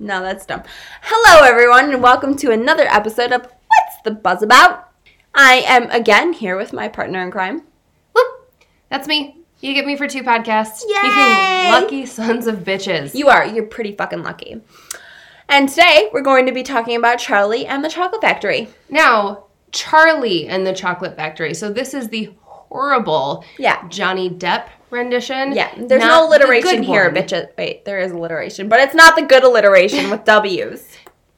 No, that's dumb. Hello, everyone, and welcome to another episode of What's the Buzz About? I am again here with my partner in crime. Whoop! That's me. You get me for 2 podcasts. Yay! You lucky sons of bitches. You are. You're pretty fucking lucky. And today, we're going to be talking about Charlie and the Chocolate Factory. Now, Charlie and the Chocolate Factory. So this is the horrible Johnny Depp rendition. Yeah, there's no alliteration here, bitches. Wait, there is alliteration, but it's not the good alliteration with W's.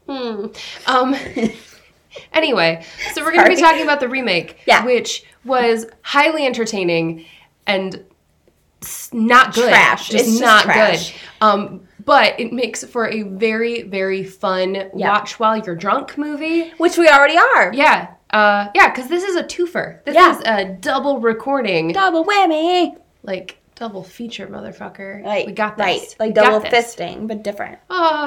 Anyway, so we're going to be talking about the remake, which was highly entertaining and not good. Trash. Just not trash. Good. But it makes for a very, very fun watch while you're drunk movie. Which we already are. Yeah. Because this is a twofer. This is a double recording. Double whammy. Like, double feature, motherfucker. Right. We got this. Right. Like double fisting, but different.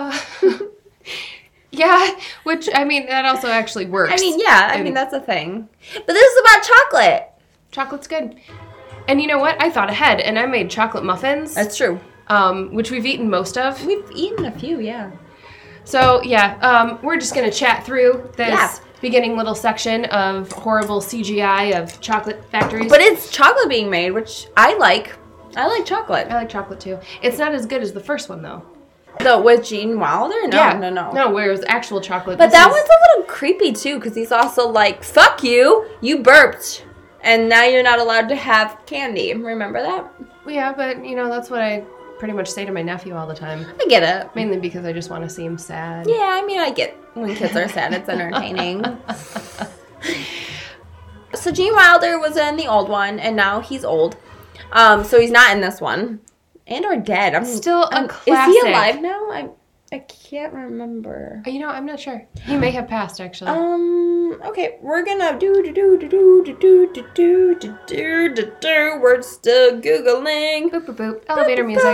Yeah, which, I mean, that also actually works. I mean, that's a thing. But this is about chocolate. Chocolate's good. And you know what? I thought ahead, and I made chocolate muffins. That's true. Which we've eaten most of. We've eaten a few, yeah. So, we're just going to chat through this beginning little section of horrible CGI of chocolate factories. But it's chocolate being made, which I like. I like chocolate. I like chocolate, too. It's not as good as the first one, though. With Gene Wilder? No. No, where it was actual chocolate. But that one's a little creepy, too, because he's also like, fuck you, you burped, and now you're not allowed to have candy. Remember that? Yeah, but, that's what I pretty much say to my nephew all the time. I get it. Mainly because I just want to see him sad. Yeah, I mean, I get when kids are sad, it's entertaining. So Gene Wilder was in the old one, and now he's old. So he's not in this one. And or dead. Still a classic. Is he alive now? I can't remember. I'm not sure. He may have passed, actually. Okay, we're gonna we're still Googling. Boop, boop, boop. Elevator music.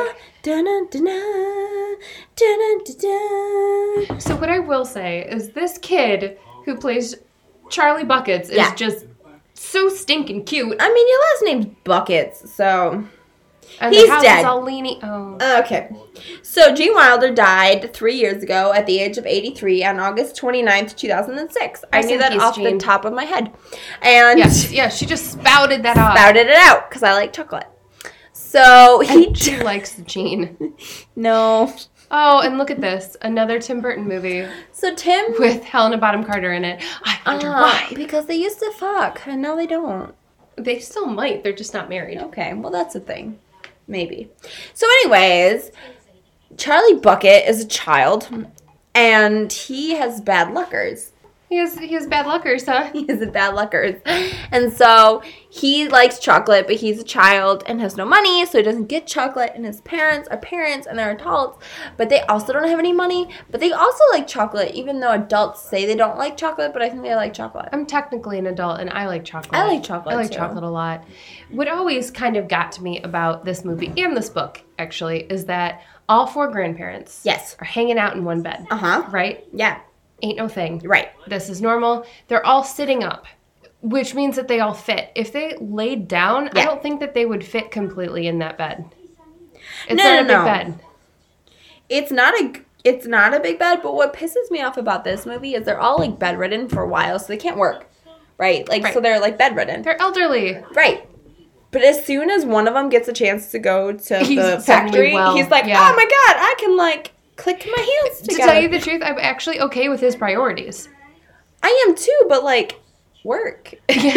So what I will say is this kid who plays Charlie Buckets is just so stinking cute. I mean, your last name's Buckets, so... And he's the house dead. Is all leaning. Oh. Okay. So Gene Wilder died 3 years ago at the age of 83 on August 29th, 2006. I knew that off the top of my head. And yes, she just spouted that out. Spouted it out because I like chocolate. So she likes Gene. No. Oh, and look at this. Another Tim Burton movie. So Tim... with Helena Bonham Carter in it. I wonder why. Because they used to fuck, and now they don't. They still might. They're just not married. Okay, well, that's a thing. Maybe. So anyways, Charlie Bucket is a child, and he has bad luckers. He has bad luckers, huh? He has a bad luckers. And so he likes chocolate, but he's a child and has no money, so he doesn't get chocolate. And his parents are parents and they're adults, but they also don't have any money. But they also like chocolate, even though adults say they don't like chocolate, but I think they like chocolate. I'm technically an adult and I like chocolate. I like chocolate, I like too. chocolate a lot. What always kind of got to me about this movie and this book, actually, is that all 4 grandparents are hanging out in one bed. Uh-huh. Right? Yeah. Ain't no thing. Right. This is normal. They're all sitting up, which means that they all fit. If they laid down, I don't think that they would fit completely in that bed. It's not a big bed. It's not a big bed, but what pisses me off about this movie is they're all like bedridden for a while, so they can't work. Right? So they're like bedridden. They're elderly. Right. But as soon as one of them gets a chance to go to the factory, he's like, oh my God, I can like click my heels together. To tell you the truth, I'm actually okay with his priorities. I am too, but like, work.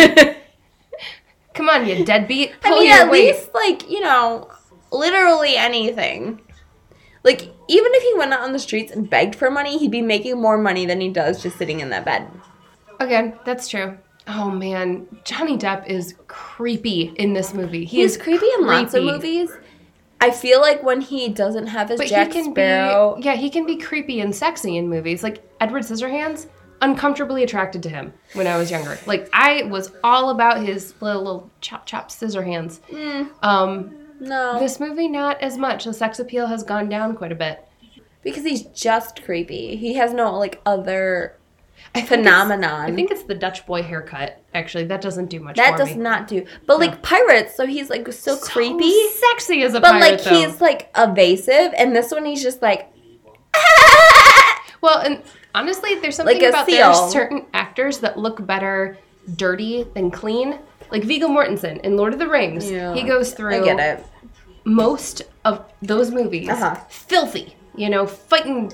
Come on, you deadbeat. At least like, literally anything. Like, even if he went out on the streets and begged for money, he'd be making more money than he does just sitting in that bed. Again, that's true. Oh, man. Johnny Depp is creepy in this movie. He's creepy in lots of movies. I feel like when he doesn't have his Jack Sparrow... he can be creepy and sexy in movies. Like, Edward Scissorhands, uncomfortably attracted to him when I was younger. Like, I was all about his little chop scissor hands. No. This movie, not as much. The sex appeal has gone down quite a bit. Because he's just creepy. He has no, like, other phenomenon. I think it's the Dutch boy haircut, actually. That doesn't do much for me. That does not do. But, like, pirates, so he's, like, so creepy. Sexy as a pirate, But, like, he's, like, evasive. And this one, he's just, like... Well, and honestly, there's something about there are certain actors that look better dirty than clean. Like Viggo Mortensen in Lord of the Rings. Yeah. He goes through I get it. most of those movies filthy, fighting,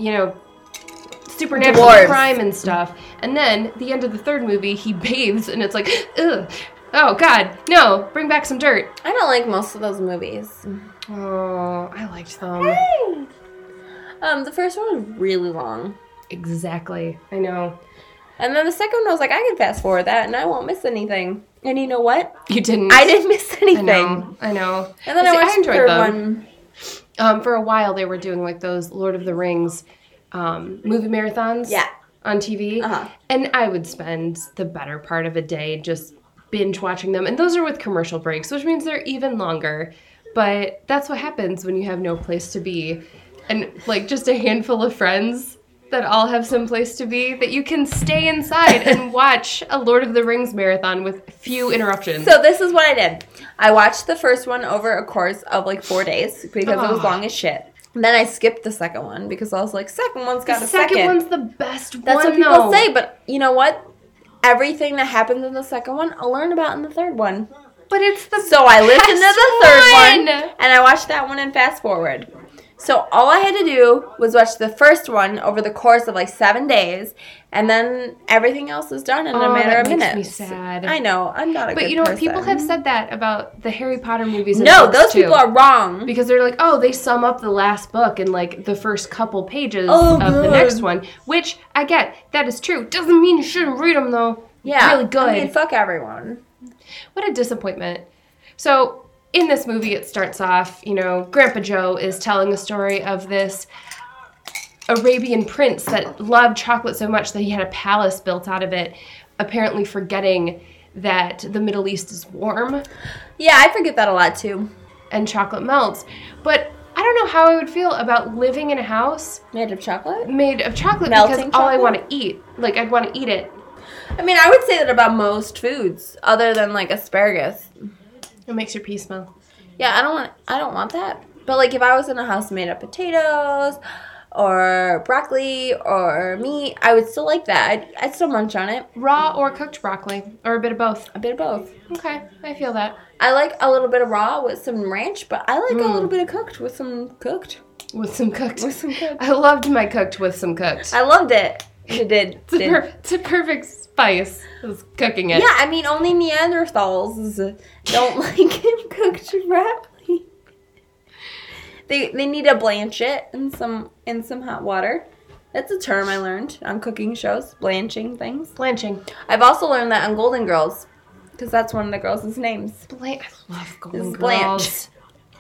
supernatural crime and stuff. And then the end of the third movie, he bathes and it's like, ugh. Oh, God, no, bring back some dirt. I don't like most of those movies. Oh, I liked them. Hey! The first one was really long. Exactly, I know. And then the second one, I was like, I can fast forward that and I won't miss anything. And you know what? You didn't. I didn't miss anything. I know. And then I watched the third one. For a while, they were doing like those Lord of the Rings movie marathons on TV. And I would spend the better part of a day just binge watching them. And those are with commercial breaks, which means they're even longer. But that's what happens when you have no place to be. And like just a handful of friends that all have some place to be, that you can stay inside and watch a Lord of the Rings marathon with few interruptions. So this is what I did. I watched the first one over a course of like 4 days because it was long as shit. And then I skipped the second one because I was like, second one's got a second. The second one's the best one, That's what people say, but you know what? Everything that happens in the second one, I'll learn about in the third one. But it's the So I listened to the third one, and I watched that one and fast forward. So all I had to do was watch the first one over the course of like 7 days, and then everything else is done in a matter of minutes. That makes me sad. I know. I'm not a good person. But you know what? People have said that about the Harry Potter movies and No, books those too. people are wrong. Because they're like, oh, they sum up the last book in like the first couple pages of the next one. Which, I get. That is true. Doesn't mean you shouldn't read them, though. Yeah. Really good. I mean, fuck everyone. What a disappointment. So in this movie, it starts off, Grandpa Joe is telling a story of this Arabian prince that loved chocolate so much that he had a palace built out of it, apparently forgetting that the Middle East is warm. Yeah, I forget that a lot, too. And chocolate melts. But I don't know how I would feel about living in a house made of chocolate? Made of chocolate Melting because chocolate? all I want to eat. Like, I'd want to eat it. I mean, I would say that about most foods, other than, like, asparagus. It makes your pee smell. Yeah, I don't want that. But, like, if I was in a house made of potatoes or broccoli or meat, I would still like that. I'd still munch on it. Raw or cooked broccoli? Or a bit of both? A bit of both. Okay, I feel that. I like a little bit of raw with some ranch, but I like a little bit of cooked with some cooked. With some cooked. With some cooked. I loved my cooked with some cooked. I loved it. You did. It's a perfect spice. Is cooking it. Yeah, I mean, only Neanderthals don't like cooked broccoli. They need to blanch it in some hot water. That's a term I learned on cooking shows. Blanching things. Blanching. I've also learned that on Golden Girls, because that's one of the girls' names. I love Golden Girls.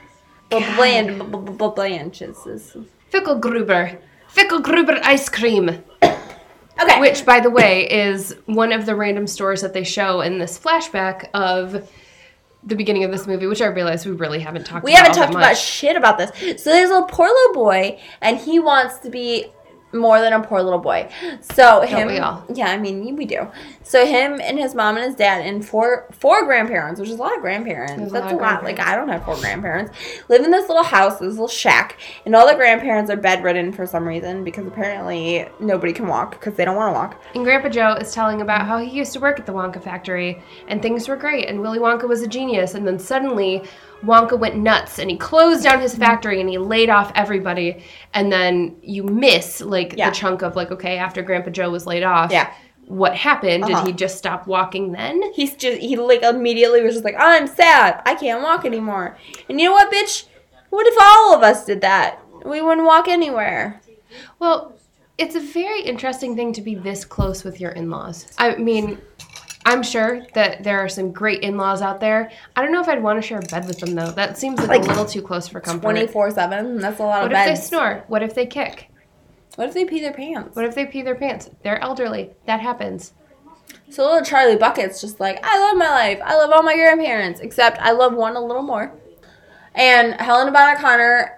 Blanche is Fickelgruber ice cream. Okay. Which, by the way, is one of the random stores that they show in this flashback of the beginning of this movie, which I realize we really haven't talked about. We haven't talked about shit about this. So there's a poor little boy, and he wants to be more than a poor little boy. So him, don't we all? Yeah, I mean, we do. So him and his mom and his dad and four grandparents, which is a lot of grandparents. That's a lot. Like, I don't have 4 grandparents. Live in this little house, this little shack, and all the grandparents are bedridden for some reason because apparently nobody can walk because they don't want to walk. And Grandpa Joe is telling about how he used to work at the Wonka factory and things were great and Willy Wonka was a genius, and then suddenly Wonka went nuts and he closed down his factory and he laid off everybody, and then you miss the chunk of okay, after Grandpa Joe was laid off. Yeah. What happened? Did he just stop walking then? He immediately was just like, I'm sad. I can't walk anymore. And you know what, bitch? What if all of us did that? We wouldn't walk anywhere. Well, it's a very interesting thing to be this close with your in-laws. I mean, I'm sure that there are some great in-laws out there. I don't know if I'd want to share a bed with them, though. That seems like a little too close for comfort. 24/7? That's a lot of beds. What if they snore? What if they kick? What if they pee their pants? What if they pee their pants? They're elderly. That happens. So little Charlie Bucket's just like, I love my life. I love all my grandparents. Except I love one a little more. And Helena Bonham Carter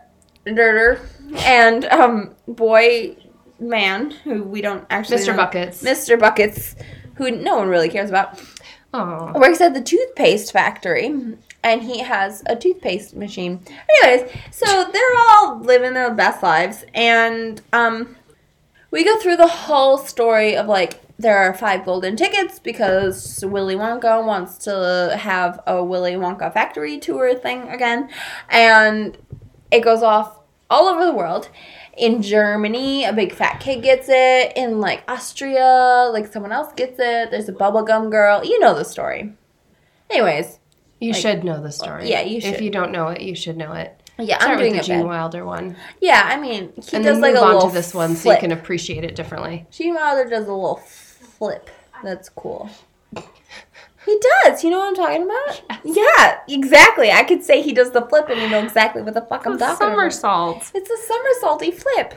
and boy man, who we don't actually Mr. know. Buckets. Mr. Buckets, who no one really cares about. Aww. Works at the toothpaste factory. And he has a toothpaste machine. Anyways, so they're all living their best lives. And we go through the whole story of, like, there are 5 golden tickets because Willy Wonka wants to have a Willy Wonka factory tour thing again. And it goes off all over the world. In Germany, a big fat kid gets it. In, like, Austria, like, someone else gets it. There's a bubblegum girl. You know the story. Anyways. You should know the story. Yeah, you should. If you don't know it, you should know it. Yeah, Start I'm doing with the it Gene bad. Wilder one. Yeah, I mean, he and does, then like, move a on little to this one flip. so you can appreciate it differently. Gene Wilder does a little flip. That's cool. He does. You know what I'm talking about? Yes. Yeah, exactly. I could say he does the flip and you know exactly what the fuck I'm talking about. Somersault. It's a somersaulty flip.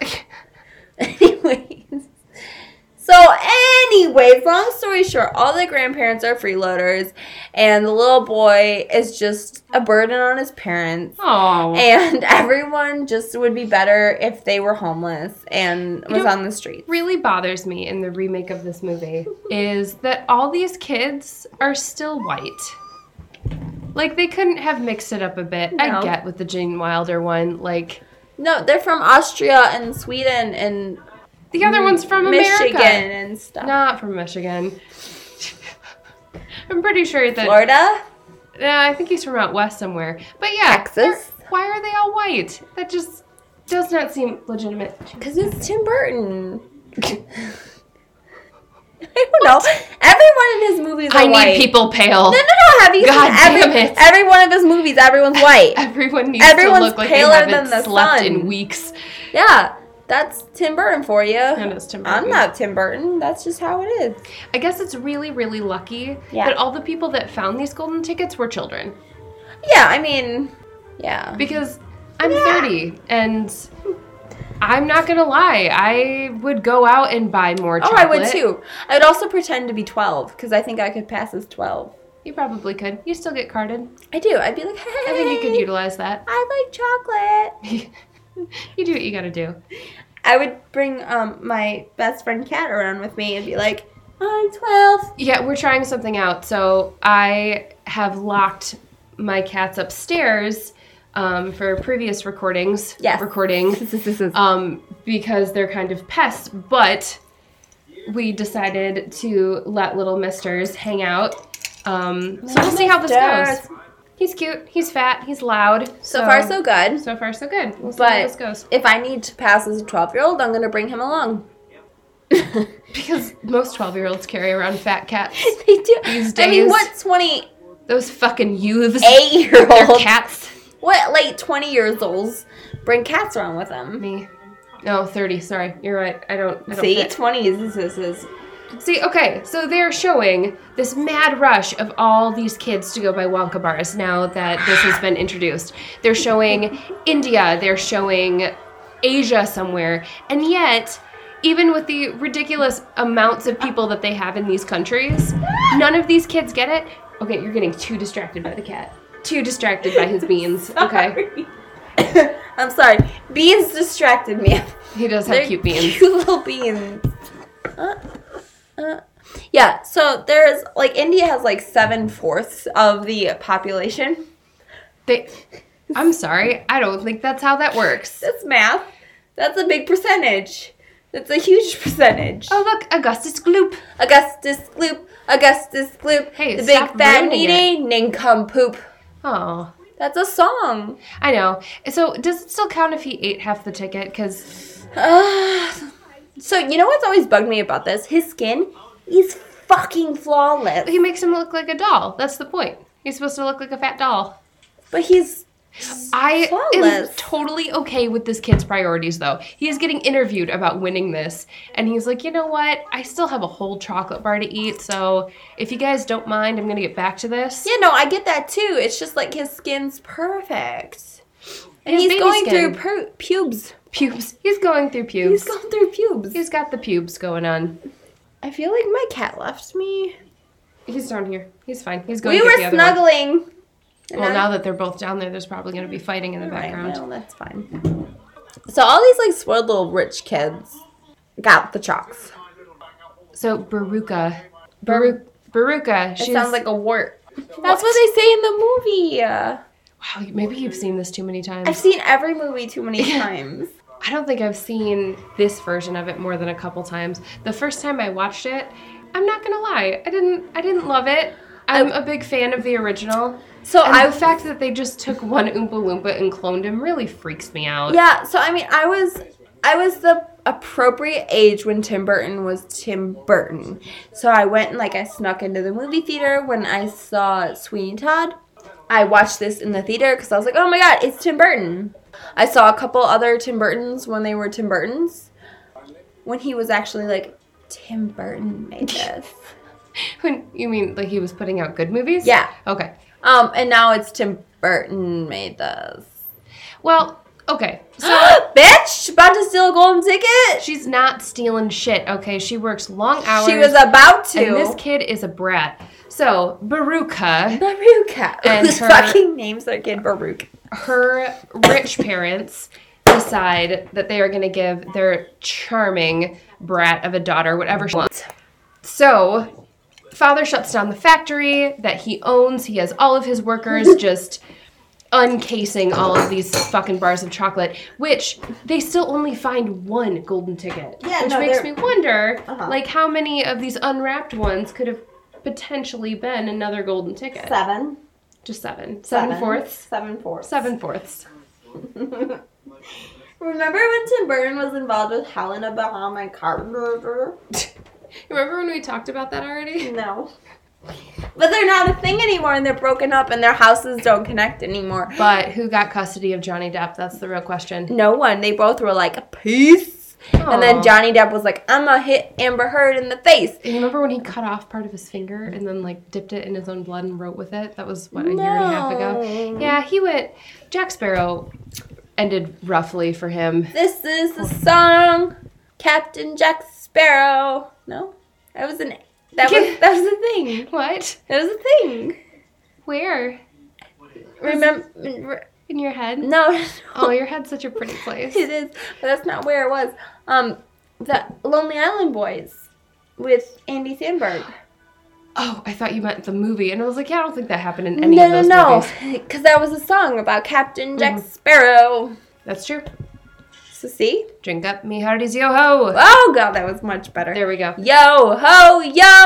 Anyways, long story short, all the grandparents are freeloaders, and the little boy is just a burden on his parents. Oh. And everyone just would be better if they were homeless and was on the streets. Really bothers me in the remake of this movie is that all these kids are still white. Like, they couldn't have mixed it up a bit. No. I get with the Gene Wilder one, like... No, they're from Austria and Sweden and... The other one's from Michigan America. And stuff. Not from Michigan. I'm pretty sure that... Florida? Yeah, I think he's from out west somewhere. But yeah. Texas? Why are they all white? That just does not seem legitimate. Because it's Tim Burton. I don't know. Everyone in his movies are white. I need people pale. No. Have you God seen damn it. every one of his movies, everyone's white. Everyone needs to look like they haven't slept in weeks. Yeah. That's Tim Burton for you. That is Tim Burton. I'm not Tim Burton. That's just how it is. I guess it's really, really lucky that all the people that found these golden tickets were children. Yeah, I mean, yeah. Because I'm 30, and I'm not going to lie. I would go out and buy more chocolate. Oh, I would too. I would also pretend to be 12, because I think I could pass as 12. You probably could. You still get carded. I do. I'd be like, hey. I think you could utilize that. I like chocolate. You do what you gotta do. I would bring my best friend Kat around with me and be like, I'm 12. Yeah, we're trying something out. So I have locked my cats upstairs for previous recordings. Yes. Because they're kind of pests. But we decided to let little misters hang out. So we'll see how this goes. He's cute. He's fat. He's loud. So far, so good. So far, so good. We'll see how this goes. If I need to pass as a 12-year-old, I'm going to bring him along. Because most 12-year-olds carry around fat cats. They do. These days. I mean, what 20... Those fucking youths. 8-year-olds. They're cats. What late 20-years-olds bring cats around with them? Me. No, 30. Sorry. You're right. I don't See, fit. 20s. This is... See, okay, so they're showing this mad rush of all these kids to go buy Wonka bars now that this has been introduced. They're showing India, they're showing Asia somewhere, and yet, even with the ridiculous amounts of people that they have in these countries, none of these kids get it. Okay, you're getting too distracted by the cat. Too distracted by his beans, okay? I'm sorry. Beans distracted me. He does have cute beans. Cute little beans. Yeah, so there's, like, India has, like, 7/4 of the population. I'm sorry, I don't think that's how that works. That's math. That's a big percentage. That's a huge percentage. Oh, look, Augustus Gloop. Augustus Gloop. Augustus Gloop. Hey, the big fat ruining needy nincompoop. Oh. That's a song. I know. So, does it still count if he ate half the ticket? Because... So, you know what's always bugged me about this? His skin is fucking flawless. He makes him look like a doll. That's the point. He's supposed to look like a fat doll. But he's I flawless. am totally okay with this kid's priorities, though. He is getting interviewed about winning this, and he's like, you know what? I still have a whole chocolate bar to eat, so if you guys don't mind, I'm going to get back to this. Yeah, no, I get that, too. It's just like his skin's perfect. And he's going through pubes. Pubes. He's going through pubes. He's going through pubes. He's got the pubes going on. I feel like my cat left me. He's down here. He's fine. He's going we to were the other snuggling. one. Well, now that they're both down there, there's probably going to be fighting in the background. Well, that's fine. So all these, like, spoiled little rich kids got the chocks. So Baruka, It sounds like a wart. That's what they say in the movie. Wow, maybe you've seen this too many times. I've seen every movie too many times. I don't think I've seen this version of it more than a couple times. The first time I watched it, I'm not gonna lie, I didn't love it. I'm a big fan of the original. The fact that they just took one Oompa Loompa and cloned him really freaks me out. Yeah, so I mean, I was the appropriate age when Tim Burton was Tim Burton. So I went and I snuck into the movie theater when I saw Sweeney Todd. I watched this in the theater because I was like, oh my god, it's Tim Burton. I saw a couple other Tim Burtons when they were Tim Burtons. When he was actually Tim Burton made this. When you mean he was putting out good movies? Yeah. Okay. And now it's Tim Burton made this. Well, okay. So bitch, about to steal a golden ticket? She's not stealing shit, okay? She works long hours. She was about to. And this kid is a brat. So, Baruka. And whose fucking names their kid Baruch? Her rich parents decide that they are going to give their charming brat of a daughter whatever she wants. So, father shuts down the factory that he owns. He has all of his workers just uncasing all of these fucking bars of chocolate, which they still only find one golden ticket. Yeah, which makes me wonder, how many of these unwrapped ones could have potentially been another golden ticket. 7. Just 7. 7/4. 7/4. 7/4. Remember when Tim Burton was involved with Helena Bonham Carter? Remember when we talked about that already? No. But they're not a thing anymore, and they're broken up, and their houses don't connect anymore. But who got custody of Johnny Depp? That's the real question. No one. They both were like, peace. Aww. And then Johnny Depp was like, I'm gonna hit Amber Heard in the face. And you remember when he cut off part of his finger and then dipped it in his own blood and wrote with it? That was, a year and a half ago? Yeah, he went... Jack Sparrow ended roughly for him. This is the song, Captain Jack Sparrow. No? That was a thing. What? That was a thing. Where? Remember... In your head? No. Oh, your head's such a pretty place. It is, but that's not where it was. The Lonely Island Boys with Andy Samberg. Oh, I thought you meant the movie, and I was like, yeah, I don't think that happened in any of those movies. No, because that was a song about Captain Jack Sparrow. That's true. So see? Drink up me hearties, yo-ho. Oh, God, that was much better. There we go. Yo-ho,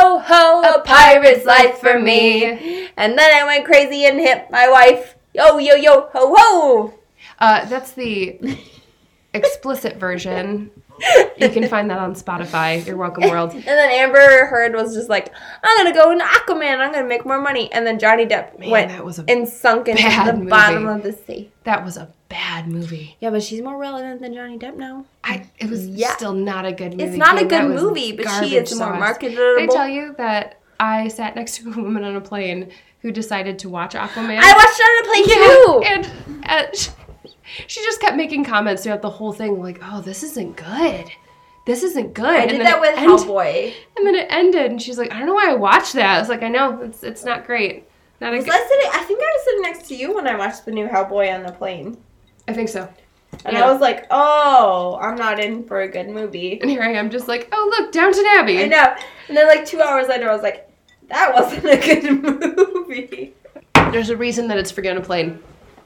a pirate's life for me. And then I went crazy and hit my wife. Yo, yo, yo, ho, ho! That's the explicit version. You can find that on Spotify. You're welcome, world. And then Amber Heard was just like, I'm going to go into Aquaman. I'm going to make more money. And then Johnny Depp went and sunk into the bottom of the sea. That was a bad movie. Yeah, but she's more relevant than Johnny Depp now. It was still not a good movie. It's not a good movie, but she is more marketable. Did I tell you that I sat next to a woman on a plane who decided to watch Aquaman? I watched it on a plane too! And she just kept making comments throughout the whole thing, like, oh, this isn't good. This isn't good. I did that with Hellboy. And then it ended, and she's like, I don't know why I watched that. I was like, I know, it's not great. I think I was sitting next to you when I watched the new Hellboy on the plane. I think so. And I was like, oh, I'm not in for a good movie. And here I am just like, oh, look, Downton Abbey. I know. And then 2 hours later, I was like, that wasn't a good movie. There's a reason that it's Forget on a Plane.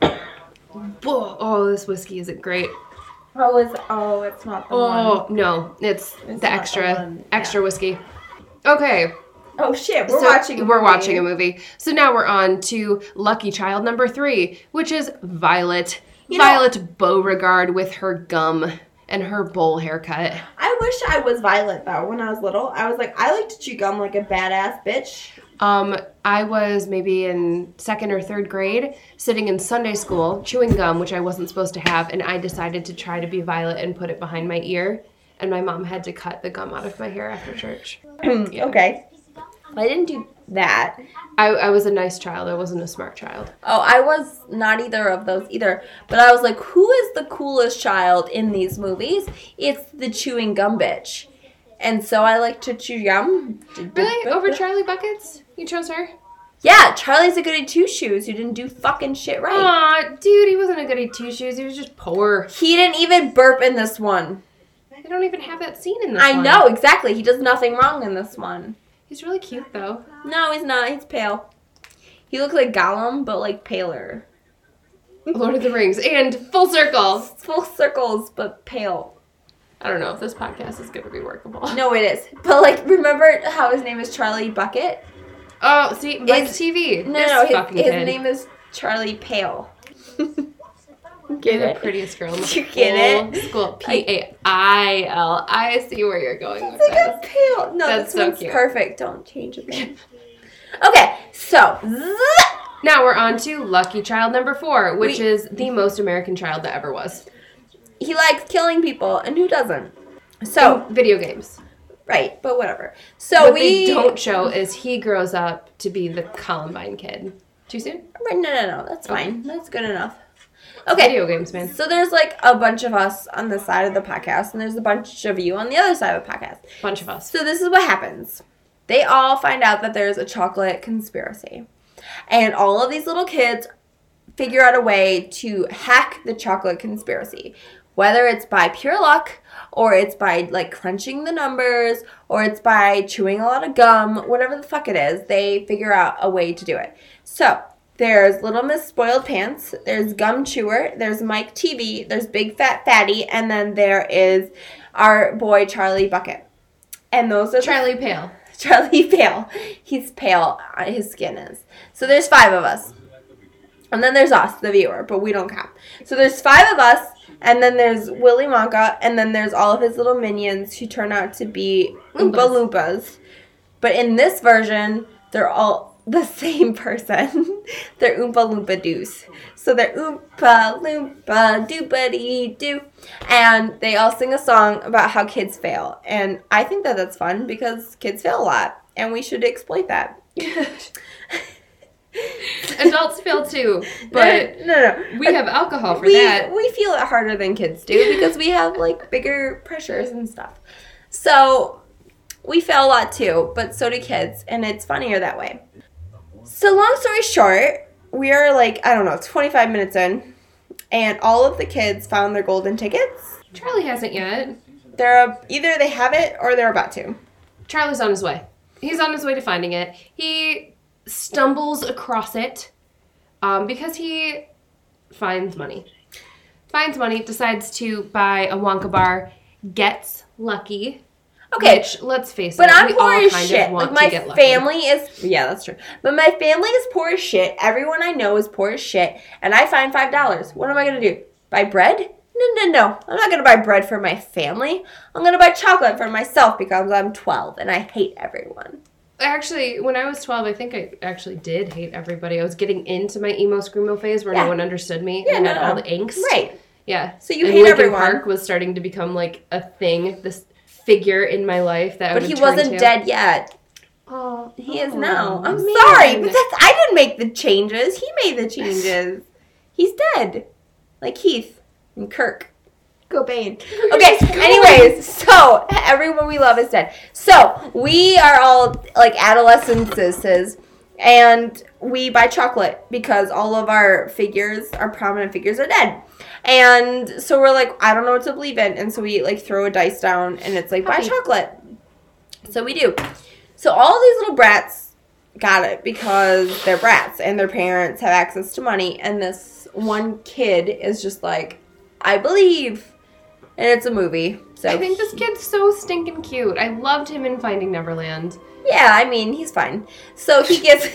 Oh, this whiskey isn't great. It's not the one. Oh, no. It's the extra whiskey. Okay. Oh, shit. We're watching a movie. So now we're on to Lucky Child number 3, which is Violet. Violet Beauregard with her gum and her bowl haircut. I wish I was Violet, though, when I was little. I was like, I like to chew gum like a badass bitch. I was maybe in 2nd or 3rd grade, sitting in Sunday school, chewing gum, which I wasn't supposed to have, and I decided to try to be Violet and put it behind my ear, and my mom had to cut the gum out of my hair after church. Yeah. Okay. I didn't do that. I was a nice child. I wasn't a smart child. Oh, I was not either of those either. But I was like, who is the coolest child in these movies? It's the chewing gum bitch. And so I like to chew gum. Really? Over Charlie Buckets? You chose her? Yeah, Charlie's a goody two-shoes who didn't do fucking shit right. Aw, dude, he wasn't a goody two-shoes. He was just poor. He didn't even burp in this one. They don't even have that scene in this one. I know, exactly. He does nothing wrong in this one. He's really cute, though. No, he's not. He's pale. He looks like Gollum, but, paler. Lord of the Rings. And full circles. Full circles, but pale. I don't know if this podcast is going to be workable. No, it is. But, like, remember how his name is Charlie Bucket? Oh, see, Mike TV. No, his name is Charlie Pale. Get You're it? the prettiest girl in the You get whole school. P-A-I-L. I see where you're going with it's this. like a pale. No, That's this so one's cute. perfect. Don't change it. Okay, so. Now we're on to lucky child number 4, which is the most American child that ever was. He likes killing people, and who doesn't? So. In video games. Right, but whatever. So what they don't show is he grows up to be the Columbine kid. Too soon? No. That's fine. That's good enough. Okay. Video games, man. So there's like a bunch of us on this side of the podcast, and there's a bunch of you on the other side of the podcast. Bunch of us. So this is what happens. They all find out that there's a chocolate conspiracy. And all of these little kids figure out a way to hack the chocolate conspiracy. Whether it's by pure luck, or it's by, like, crunching the numbers, or it's by chewing a lot of gum, whatever the fuck it is, they figure out a way to do it. So, there's Little Miss Spoiled Pants, there's Gum Chewer, there's Mike TV, there's Big Fat Fatty, and then there is our boy Charlie Bucket. And those are Charlie Pale. Charlie Pale. He's pale, his skin is. So there's 5 of us. And then there's us, the viewer, but we don't count. So there's 5 of us, and then there's Willy Wonka, and then there's all of his little minions who turn out to be Oompa Loompas. But in this version, they're all the same person. They're Oompa Loompa Doos. So they're Oompa Loompa Doopity Doo. And they all sing a song about how kids fail. And I think that that's fun because kids fail a lot. And we should exploit that. Adults fail too, but no. We have alcohol for that. We feel it harder than kids do because we have like bigger pressures and stuff. So we fail a lot too, but so do kids, and it's funnier that way. So long story short, we are like, 25 minutes in, and all of the kids found their golden tickets. Charlie hasn't yet. Either they have it or they're about to. Charlie's on his way. He's on his way to finding it. He stumbles across it because he finds money. Decides to buy a Wonka bar, gets lucky. Okay, which, let's face but it, I'm we poor all as kind shit. of want like to get my lucky. family is, yeah, that's true. But my family is poor as shit. Everyone I know is poor as shit, and I find $5. What am I gonna do? Buy bread? No. I'm not gonna buy bread for my family. I'm gonna buy chocolate for myself because I'm 12 and I hate everyone. Actually, when I was 12, I think I actually did hate everybody. I was getting into my emo screamo phase where no one understood me and had all the angst. Right. Yeah. So you and hate Linkin everyone. Park was starting to become like a thing, this figure in my life that I would But he turn wasn't to. dead yet. Oh, He is now. I'm man. sorry, but I didn't make the changes. He made the changes. He's dead. Like Heath and Kirk. Cobain. Okay, anyways, so everyone we love is dead. So we are all like adolescences, and we buy chocolate because all of our prominent figures are dead. And so we're like, I don't know what to believe in. And so we like throw a dice down and it's like, buy chocolate. So we do. So all these little brats got it because they're brats and their parents have access to money. And this one kid is just like, I believe. And it's a movie. So I think this kid's so stinking cute. I loved him in Finding Neverland. yeah, I mean, he's fine. So he gets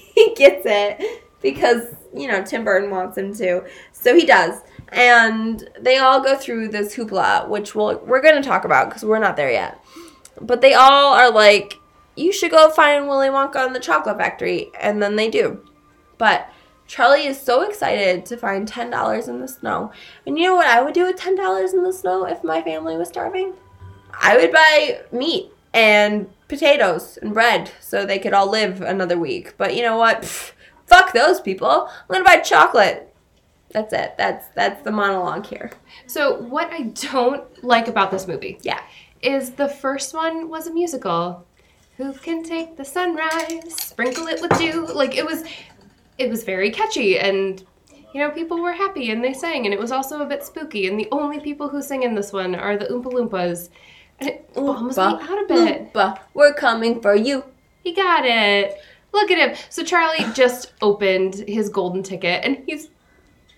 it because, Tim Burton wants him to. So he does. And they all go through this hoopla, which we're going to talk about because we're not there yet. But they all are like, you should go find Willy Wonka in the chocolate factory. And then they do. But Charlie is so excited to find $10 in the snow. And you know what I would do with $10 in the snow if my family was starving? I would buy meat and potatoes and bread so they could all live another week. But you know what? Fuck those people. I'm going to buy chocolate. That's it. That's the monologue here. So what I don't like about this movie is the first one was a musical. Who can take the sunrise, sprinkle it with dew? Like, it was very catchy, and, people were happy, and they sang, and it was also a bit spooky, and the only people who sing in this one are the Oompa Loompas, and it bums me out a bit. Loompa, we're coming for you. He got it. Look at him. So Charlie just opened his golden ticket, and he's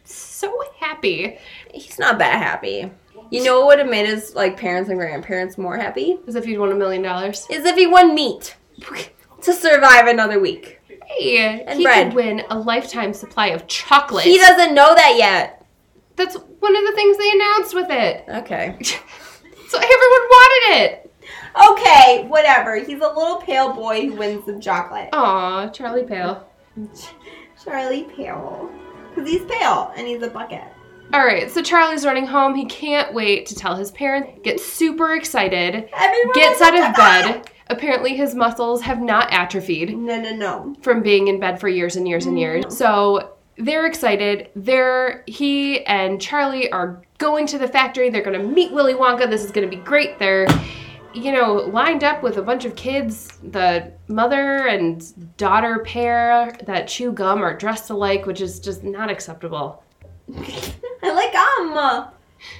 so happy. He's not that happy. You know what would have made his parents and grandparents more happy? Is if he'd won $1 million. Is if he won meat to survive another week. Hey, and he bread. Could win a lifetime supply of chocolate. He doesn't know that yet. That's one of the things they announced with it. Okay. So everyone wanted it. Okay, whatever. He's a little pale boy who wins some chocolate. Aw, Charlie Pale. Charlie Pale. Because he's pale and he's a bucket. All right, so Charlie's running home. He can't wait to tell his parents. Gets super excited. Everyone gets out of bed. Apparently his muscles have not atrophied. No. From being in bed for years and years and years. So they're excited. He and Charlie are going to the factory. They're going to meet Willy Wonka. This is going to be great. They're, lined up with a bunch of kids. The mother and daughter pair that chew gum are dressed alike, which is just not acceptable. I like gum.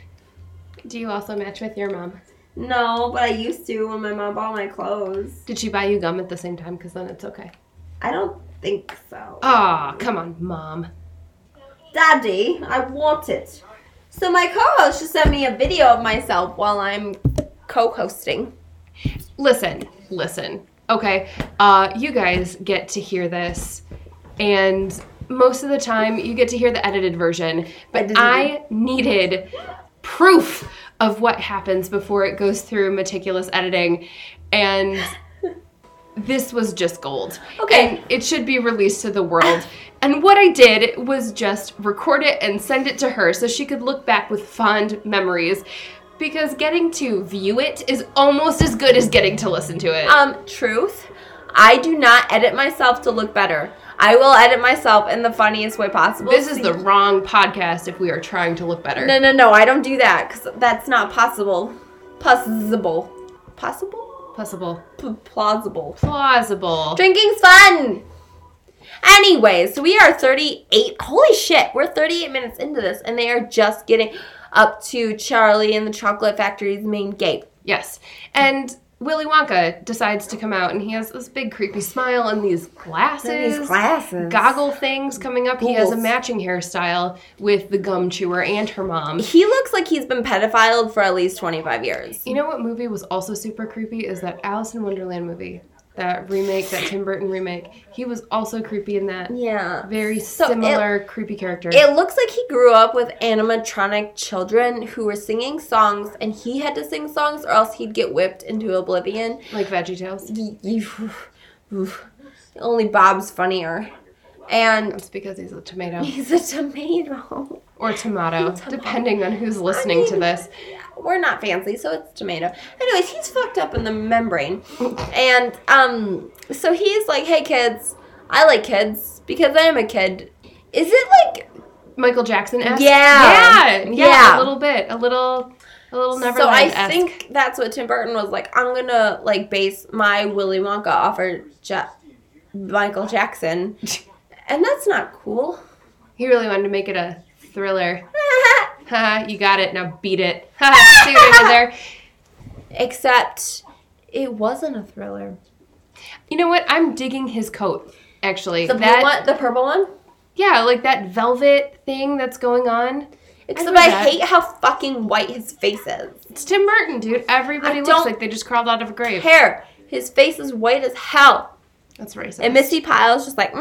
Do you also match with your mom? No, but I used to when my mom bought my clothes. Did she buy you gum at the same time? Because then it's okay. I don't think so. Aw, come on, Mom. Daddy, I want it. So my co-host just sent me a video of myself while I'm co-hosting. Listen. Okay, you guys get to hear this, and most of the time you get to hear the edited version, but I needed proof of what happens before it goes through meticulous editing, and this was just gold. Okay. And it should be released to the world. And what I did was just record it and send it to her so she could look back with fond memories, because getting to view it is almost as good as getting to listen to it. Truth, I do not edit myself to look better. I will edit myself in the funniest way possible. This is the wrong podcast if we are trying to look better. No, I don't do that because that's not possible. Plausible. Drinking's fun! Anyways, so we are 38. Holy shit, we're 38 minutes into this, and they are just getting up to Charlie and the Chocolate Factory's main gate. Yes, and Willy Wonka decides to come out, and he has this big creepy smile and these glasses. Goggle things coming up. Pools. He has a matching hairstyle with the gum chewer and her mom. He looks like he's been pedophiled for at least 25 years. You know what movie was also super creepy is that Alice in Wonderland movie. That remake, that Tim Burton remake. He was also creepy in that. Yeah. Very similar creepy character. It looks like he grew up with animatronic children who were singing songs, and he had to sing songs or else he'd get whipped into oblivion. Like VeggieTales? Only Bob's funnier. And that's because he's a tomato. He's a tomato. Or tomato, depending on who's listening to this. We're not fancy, so it's tomato. Anyways, he's fucked up in the membrane. And so he's like, hey kids, I like kids because I am a kid. Is it like Michael Jackson-esque? Yeah, a little bit. A little Neverland-esque. So I think that's what Tim Burton was like, I'm gonna base my Willy Wonka off of Michael Jackson. And that's not cool. He really wanted to make it a thriller. Ha, you got it. Now beat it. Ha, see what I did there? Except it wasn't a thriller. You know what? I'm digging his coat, actually. The blue one? The purple one? Yeah, like that velvet thing that's going on. Except I hate how fucking white his face is. It's Tim Burton, dude. Everybody looks like they just crawled out of a grave. Hair. His face is white as hell. That's racist. And Misty Pyle's just like,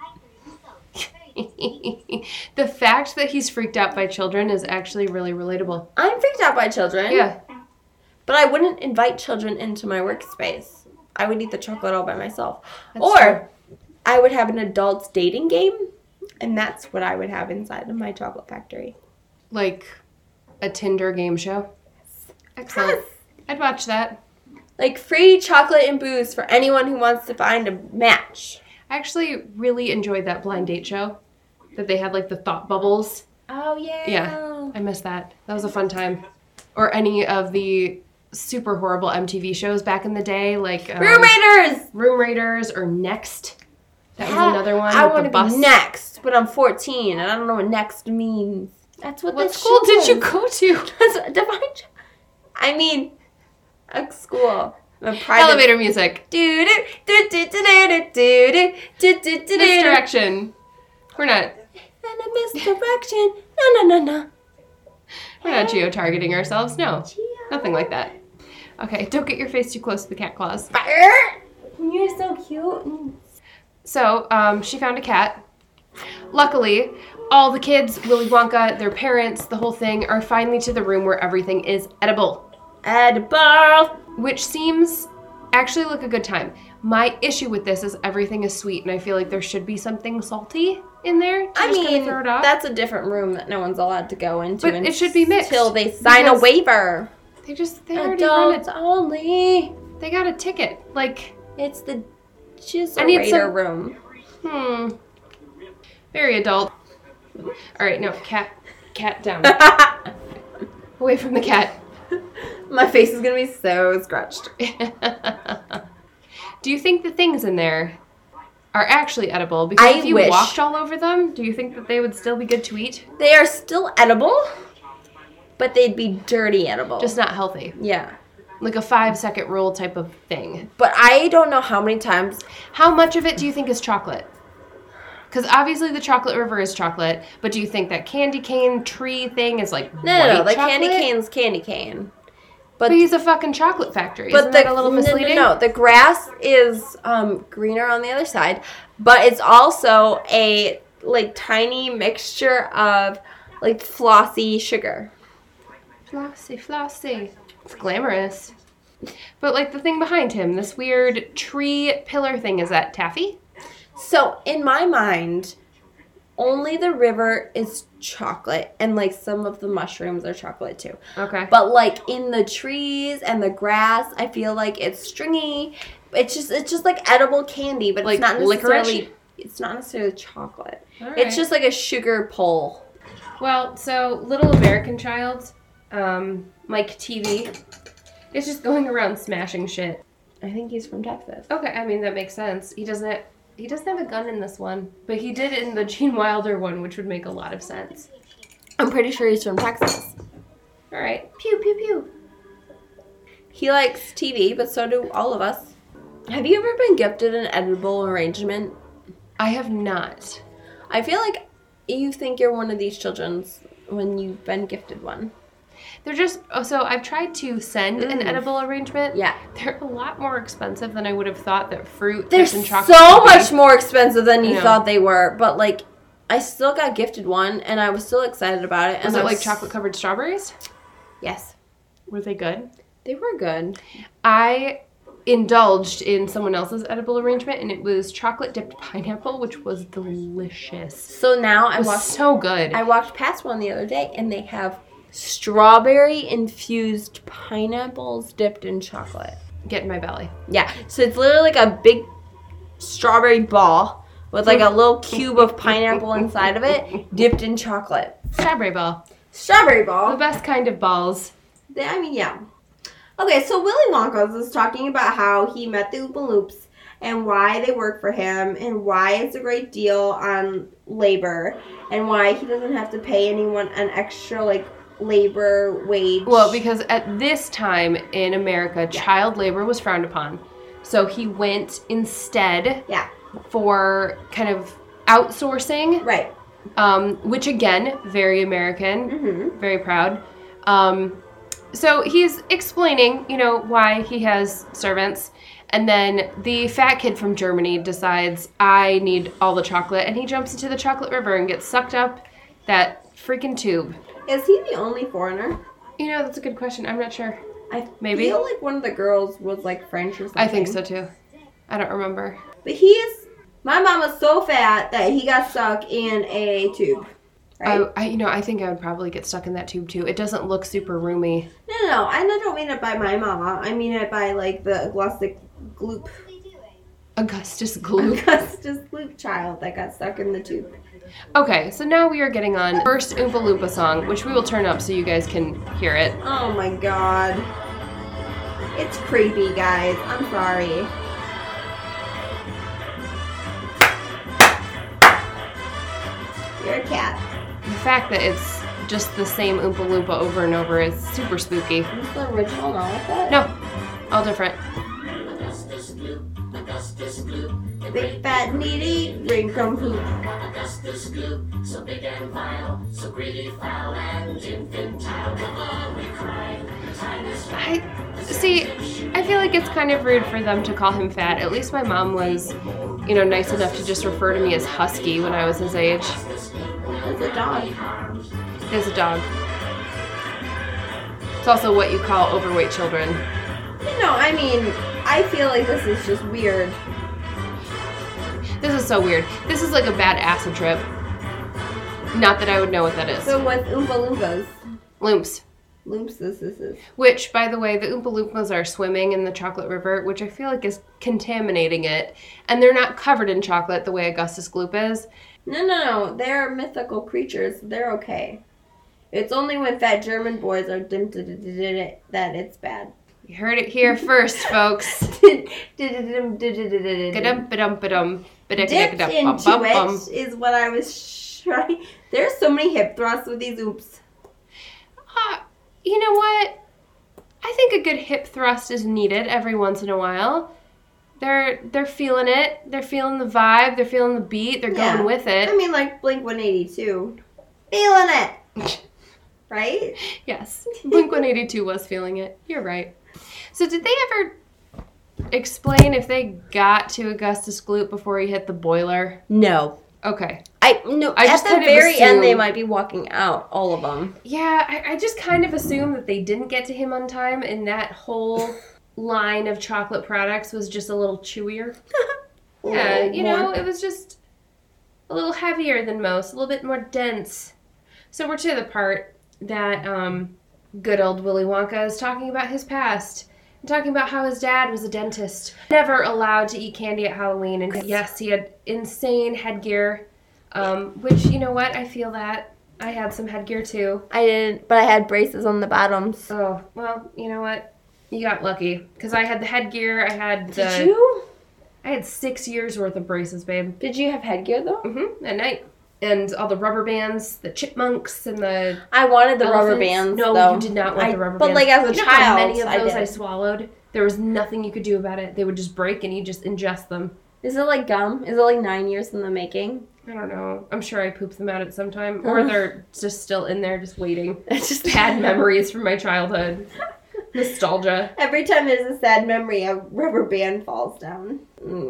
The fact that he's freaked out by children is actually really relatable. I'm freaked out by children. Yeah. But I wouldn't invite children into my workspace. I would eat the chocolate all by myself. That's true. I would have an adults dating game, and that's what I would have inside of my chocolate factory. Like a Tinder game show? Excellent. Yes. I'd watch that. Like free chocolate and booze for anyone who wants to find a match. I actually really enjoyed that blind date show. That they had the thought bubbles. Oh, yeah. Yeah, I missed that. That was a fun time. Or any of the super horrible MTV shows back in the day, like Room Raiders! Room Raiders or Next. That was another one. I want to be next, but I'm 14 and I don't know what next means. That's what What school did you go to? That's Divine. I mean, a school. A private elevator music. Misdirection. We're not. and a misdirection. No. We're not geo-targeting ourselves. No, nothing like that. Okay, don't get your face too close to the cat claws. Fire! You're so cute. So, she found a cat. Luckily, all the kids, Willy Wonka, their parents, the whole thing, are finally to the room where everything is edible. Edible! Which seems actually like a good time. My issue with this is everything is sweet, and I feel like there should be something salty in there to throw it off. That's a different room that no one's allowed to go into. But it should be mixed. Until they sign a waiver. They already run it. Only. They got a ticket. Like, it's the Jizzerator room. Very adult. All right, no, cat down. Away from the cat. My face is going to be so scratched. Do you think the things in there are actually edible? Because if you walked all over them, do you think that they would still be good to eat? They are still edible, but they'd be dirty edible. Just not healthy. Yeah. Like a 5-second rule type of thing. But I don't know how many times. How much of it do you think is chocolate? Because obviously the chocolate river is chocolate, but do you think that candy cane tree thing is like No, the candy cane's candy cane. But he's a fucking chocolate factory. Isn't that a little misleading? No, the grass is greener on the other side, but it's also a like tiny mixture of like flossy sugar. Flossy. It's glamorous. But like the thing behind him, this weird tree pillar thing, is that taffy? So in my mind, only the river is chocolate, and like some of the mushrooms are chocolate too. Okay. But like in the trees and the grass, I feel like it's stringy. It's just like edible candy, but like it's not necessarily licorice? It's not necessarily chocolate. All right. It's just like a sugar pull. Well, so Little American Child, Mike TV, is just going around smashing shit. I think he's from Texas. Okay, I mean that makes sense. He doesn't have a gun in this one, but he did in the Gene Wilder one, which would make a lot of sense. I'm pretty sure he's from Texas. All right. Pew, pew, pew. He likes TV, but so do all of us. Have you ever been gifted an edible arrangement? I have not. I feel like you think you're one of these children's when you've been gifted one. They're just, so I've tried to send an edible arrangement. Yeah. They're a lot more expensive than I would have thought that fruit They're and chocolate so much more expensive than you thought they were. But like, I still got gifted one and I was still excited about it. Was it like chocolate covered strawberries? Yes. Were they good? They were good. I indulged in someone else's edible arrangement, and it was chocolate dipped pineapple, which was delicious. So now it was so good. I walked past one the other day, and they have strawberry infused pineapples dipped in chocolate. Get in my belly. Yeah, so it's literally like a big strawberry ball with like a little cube of pineapple inside of it, dipped in chocolate. Strawberry ball. Strawberry ball. The best kind of balls. Yeah. Okay, so Willy Wonka is talking about how he met the Oompa Loops and why they work for him and why it's a great deal on labor and why he doesn't have to pay anyone an extra, like, labor wage. Well, because at this time in America, child labor was frowned upon. So he went instead for kind of outsourcing. Right. Which, again, very American, very proud. So he's explaining, why he has servants. And then the fat kid from Germany decides, I need all the chocolate. And he jumps into the chocolate river and gets sucked up that freaking tube. Is he the only foreigner? That's a good question. I'm not sure. Maybe. I feel like one of the girls was like French or something. I think so too. I don't remember. But my mom was so fat that he got stuck in a tube. Right? I think I would probably get stuck in that tube too. It doesn't look super roomy. No. I don't mean it by my mama. I mean it by like the Augustus Gloop. Augustus Gloop. Augustus Gloop child that got stuck in the tube. Okay, so now we are getting on first Oompa Loompa song, which we will turn up so you guys can hear it. Oh my god. It's creepy, guys. I'm sorry. You're a cat. The fact that it's just the same Oompa Loompa over and over is super spooky. Is this the original, not like that? No, all different. Augustus Gloop, Big fat needy nincompoop. Augustus Gloop, so big and vile, so greedy, foul, and infantile. We cry, the time is I feel like it's kind of rude for them to call him fat. At least my mom was, nice enough to just refer to me as Husky when I was his age. It's a dog. It is a dog. It's also what you call overweight children. I feel like this is just weird. This is so weird. This is like a bad acid trip. Not that I would know what that is. So what's Oompa Loompas? Loomps. Loomps, this is. Which, by the way, the Oompa Loompas are swimming in the chocolate river, which I feel like is contaminating it. And they're not covered in chocolate the way Augustus Gloop is. No. They're mythical creatures. They're okay. It's only when fat German boys are that it's bad. You heard it here first, folks. Dipped into it is what I was trying. There's so many hip thrusts with these oops. You know what? I think a good hip thrust is needed every once in a while. They're feeling it. They're feeling the vibe. They're feeling the beat. They're going with it. Like Blink-182. Feeling it. Right? Yes. Blink-182 was feeling it. You're right. So did they ever explain if they got to Augustus Gloop before he hit the boiler? No. Okay. At the very end, they might be walking out, all of them. Yeah, I just kind of assumed that they didn't get to him on time, and that whole line of chocolate products was just a little chewier. Yeah, it was just a little heavier than most, a little bit more dense. So we're to the part that good old Willy Wonka is talking about his past. And talking about how his dad was a dentist. Never allowed to eat candy at Halloween. And yes, he had insane headgear. Which, you know what? I feel that. I had some headgear too. I didn't, but I had braces on the bottoms. Oh, well, you know what? You got lucky. Because I had the headgear. Did you? I had 6 years worth of braces, babe. Did you have headgear though? Mm-hmm. At night. And all the rubber bands, the chipmunks, and the I wanted the elephants. rubber bands. No, though. you did not want the rubber bands. But like as a child, how many of those I swallowed? There was nothing you could do about it. They would just break, and you just ingest them. Is it like gum? Is it like 9 years in the making? I don't know. I'm sure I pooped them out at some time, or they're just still in there, just waiting. It's just bad memories from my childhood. Nostalgia. Every time there's a sad memory, a rubber band falls down.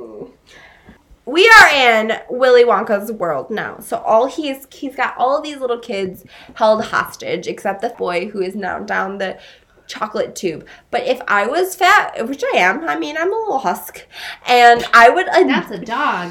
We are in Willy Wonka's world now. So he's got all of these little kids held hostage, except the boy who is now down the chocolate tube. But if I was fat, which I am, I'm a little husk, and I would... That's a dog.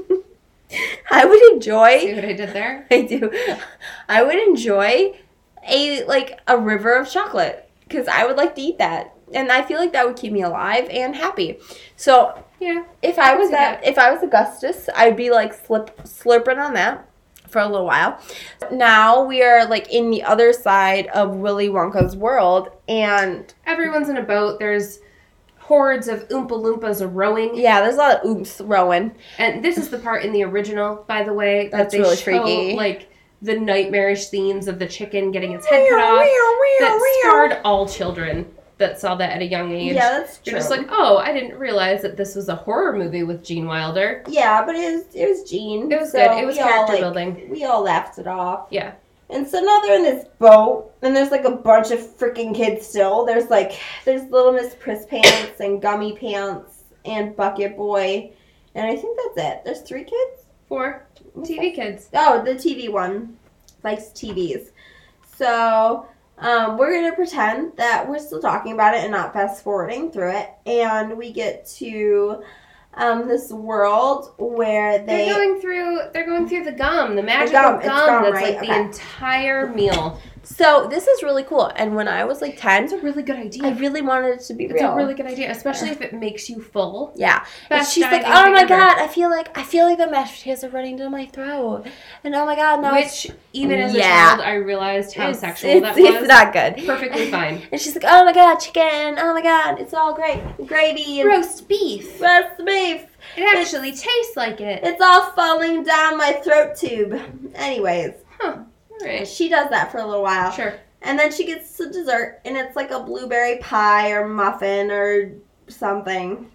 I would enjoy... See what I did there? I do. I would enjoy a river of chocolate, because I would like to eat that. And I feel like that would keep me alive and happy. So... Yeah. If I was Augustus, I'd be slurping on that for a little while. Now we are in the other side of Willy Wonka's world, and everyone's in a boat. There's hordes of Oompa Loompas rowing. Yeah, there's a lot of oomps rowing. And this is the part in the original, by the way, that's really freaky. The nightmarish scenes of the chicken getting its head cut off. That scarred all children that saw that at a young age. Yeah, that's true. They're just I didn't realize that this was a horror movie with Gene Wilder. Yeah, but it was Gene. It was good. It was character building. We all laughed it off. Yeah. And so now they're in this boat, and there's a bunch of freaking kids still. There's Little Miss Priss Pants and Gummy Pants and Bucket Boy, and I think that's it. There's 3 kids? 4 TV kids. Oh, the TV one likes TVs. So... we're going to pretend that we're still talking about it and not fast forwarding through it. And we get to this world where they're going through the gum, the magical gum that's right? The entire meal. So this is really cool. And when I was 10, it's a really good idea. I really wanted it to be real. It's a really good idea, especially if it makes you full. Yeah. And she's like, oh my god, I feel like the mashed potatoes are running down my throat. And oh my god, now even as a child, I realized how sexual that was. It's not good. Perfectly fine. And she's like, oh my god, chicken. Oh my god, it's all great. Gravy. And roast beef. It actually tastes like it. It's all falling down my throat tube. Anyways. Huh. Right. She does that for a little while. Sure. And then she gets to dessert, and it's a blueberry pie or muffin or something.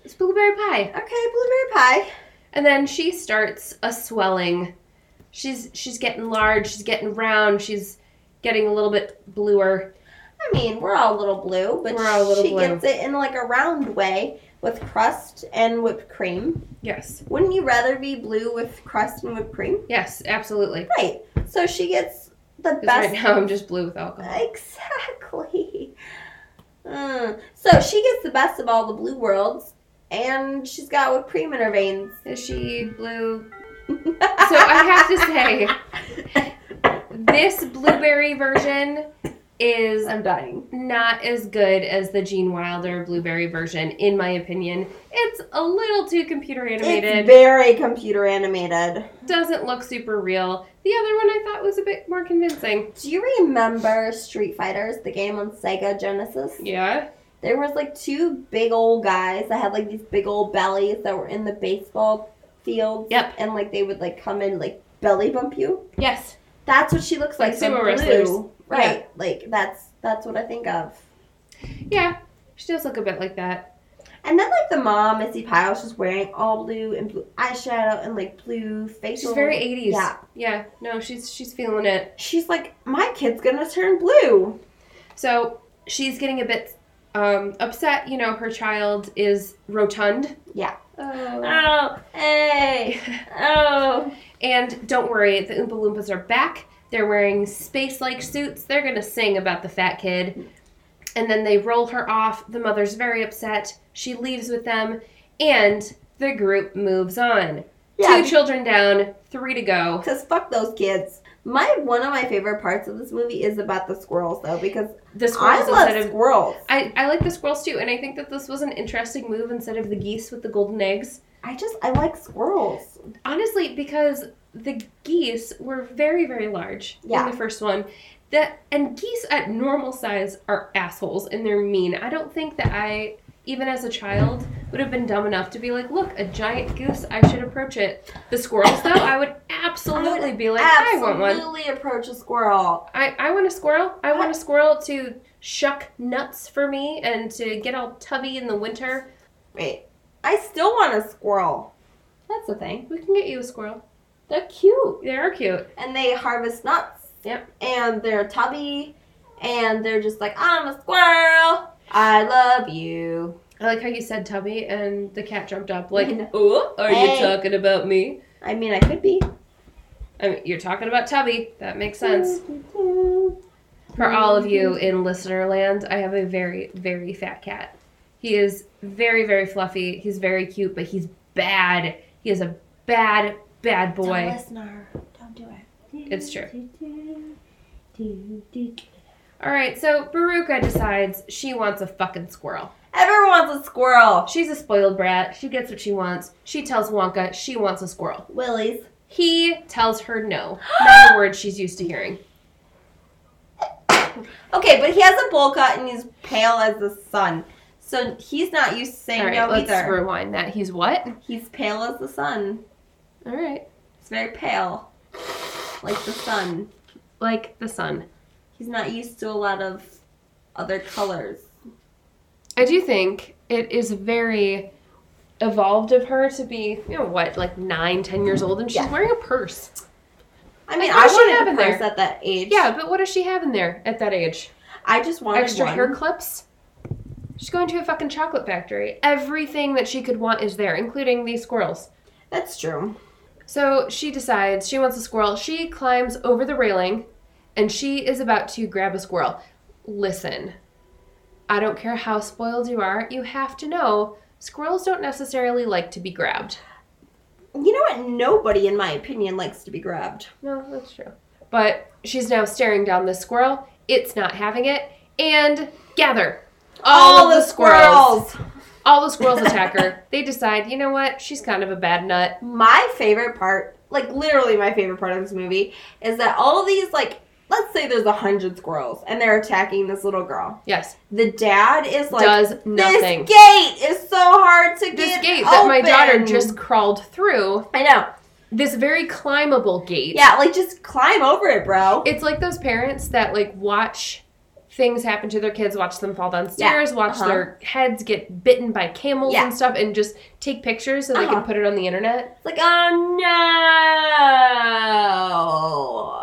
It's blueberry pie. Okay, blueberry pie. And then she starts a swelling. She's getting large. She's getting round. She's getting a little bit bluer. I mean, we're all a little blue, but she gets it in like a round way with crust and whipped cream. Yes. Wouldn't you rather be blue with crust and whipped cream? Yes, absolutely. Right. So she gets the best. Right now I'm just blue with alcohol. Exactly. So she gets the best of all the blue worlds, and she's got whipped cream in her veins. Is she blue? So I have to say, this blueberry version is I'm dying. Not as good as the Gene Wilder blueberry version, in my opinion. It's a little too computer animated. It's very computer animated. Doesn't look super real. The other one I thought was a bit more convincing. Do you remember Street Fighters, the game on Sega Genesis? Yeah. There was like two big old guys that had like these big old bellies that were in the baseball field. Yep. And like they would like come and like belly bump you. Yes. That's what she looks like. Sumo wrestlers. Right. Yeah. Like that's what I think of. Yeah. She does look a bit like that. And then like the mom, Missy Pyle, she's wearing all blue and blue eyeshadow and like blue facial. She's very 80s. Yeah. Yeah. No, she's feeling it. She's like, my kid's gonna turn blue. So she's getting a bit upset. You know, her child is rotund. Yeah. Oh. Hey. Oh. And don't worry, the Oompa Loompas are back. They're wearing space-like suits. They're going to sing about the fat kid. And then they roll her off. The mother's very upset. She leaves with them. And the group moves on. Yeah. 2 children down, 3 to go. Because fuck those kids. One of my favorite parts of this movie is about the squirrels, though, because the squirrels I love squirrels. I like the squirrels, too. And I think that this was an interesting move instead of the geese with the golden eggs. I like squirrels. Honestly, because the geese were very, very large in the first one. And geese at normal size are assholes and they're mean. I don't think that I, even as a child, would have been dumb enough to be like, look, a giant goose, I should approach it. The squirrels, though, I would absolutely be like, I want one. Absolutely approach a squirrel. I want a squirrel. I want a squirrel to shuck nuts for me and to get all tubby in the winter. Wait. I still want a squirrel. That's the thing. We can get you a squirrel. They're cute. They are cute. And they harvest nuts. Yep. And they're tubby. And they're just like, I'm a squirrel. I love you. I like how you said tubby and the cat jumped up like, oh, are you talking about me? I mean, I could be. I mean, you're talking about tubby. That makes sense. For all of you in listener land, I have a very, very fat cat. He is very, very fluffy. He's very cute, but he's bad. He is a bad, bad boy. Don't listener. Don't do it. It's true. All right, so Veruca decides she wants a fucking squirrel. Everyone wants a squirrel. She's a spoiled brat. She gets what she wants. She tells Wonka she wants a squirrel. Willy's. He tells her no. Not a word she's used to hearing. Okay, but he has a bowl cut and he's pale as the sun. So he's not used to saying no let's either. Rewind that. He's what? He's pale as the sun. All right. He's very pale. Like the sun. Like the sun. He's not used to a lot of other colors. I do think it is very evolved of her to be, like 9, 10 years old, and she's wearing a purse. I mean, I wanted a purse at that age. Yeah, but what does she have in there at that age? I just wanted extra hair clips. She's going to a fucking chocolate factory. Everything that she could want is there, including these squirrels. That's true. So she decides she wants a squirrel. She climbs over the railing, and she is about to grab a squirrel. Listen, I don't care how spoiled you are, you have to know squirrels don't necessarily like to be grabbed. You know what? Nobody, in my opinion, likes to be grabbed. No, that's true. But she's now staring down this squirrel. It's not having it. And gather. All the squirrels. All the squirrels attack her. They decide, you know what? She's kind of a bad nut. My favorite part, like literally my favorite part of this movie, is that all of these, like, let's say there's 100 squirrels and they're attacking this little girl. Yes. The dad is like, does nothing. This gate is so hard to get This gate open. that my daughter just crawled through. I know. This very climbable gate. Yeah, like just climb over it, bro. It's like those parents that like watch things happen to their kids, watch them fall downstairs, watch their heads get bitten by camels and stuff, and just take pictures so they can put it on the internet. It's like, oh no.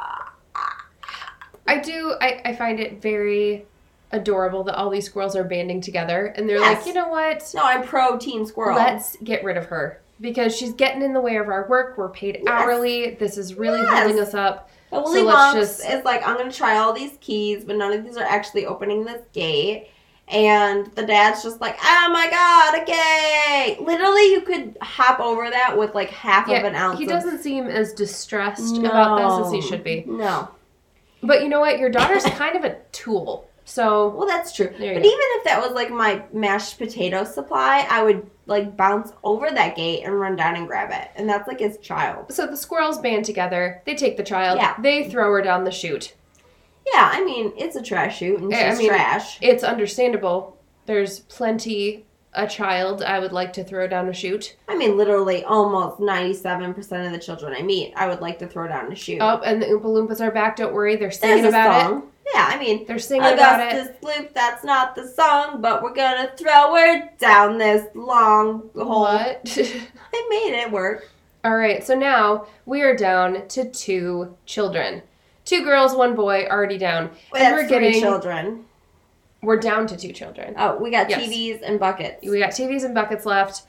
I find it very adorable that all these squirrels are banding together, and they're like, you know what? No, I'm pro teen squirrel. Let's get rid of her because she's getting in the way of our work. We're paid hourly. This is really holding us up. But Willy Wonks is like, I'm going to try all these keys, but none of these are actually opening this gate. And the dad's just like, oh my god, a gate! Literally, you could hop over that with like half of an ounce. He doesn't seem as distressed about this as he should be. No. But you know what? Your daughter's kind of a tool. So, well, that's true. But even if that was like my mashed potato supply, I would like bounce over that gate and run down and grab it. And that's like his child. So the squirrels band together. They take the child. Yeah. They throw her down the chute. Yeah, I mean, it's a trash chute and she's trash. It's understandable. There's plenty a child I would like to throw down a chute. I mean, literally almost 97% of the children I meet, I would like to throw down a chute. Oh, and the Oompa Loompas are back. Don't worry. They're singing about it. Yeah, I mean, they're singing about it. Augustus Gloop, that's not the song, but we're gonna throw her down this long hole. What? I made it work. All right, so now we are down to 2 children. 2 girls, 1 boy, already down. Wait, and we're getting 3 children. We're down to 2 children. Oh, we got TVs and buckets. We got TVs and buckets left.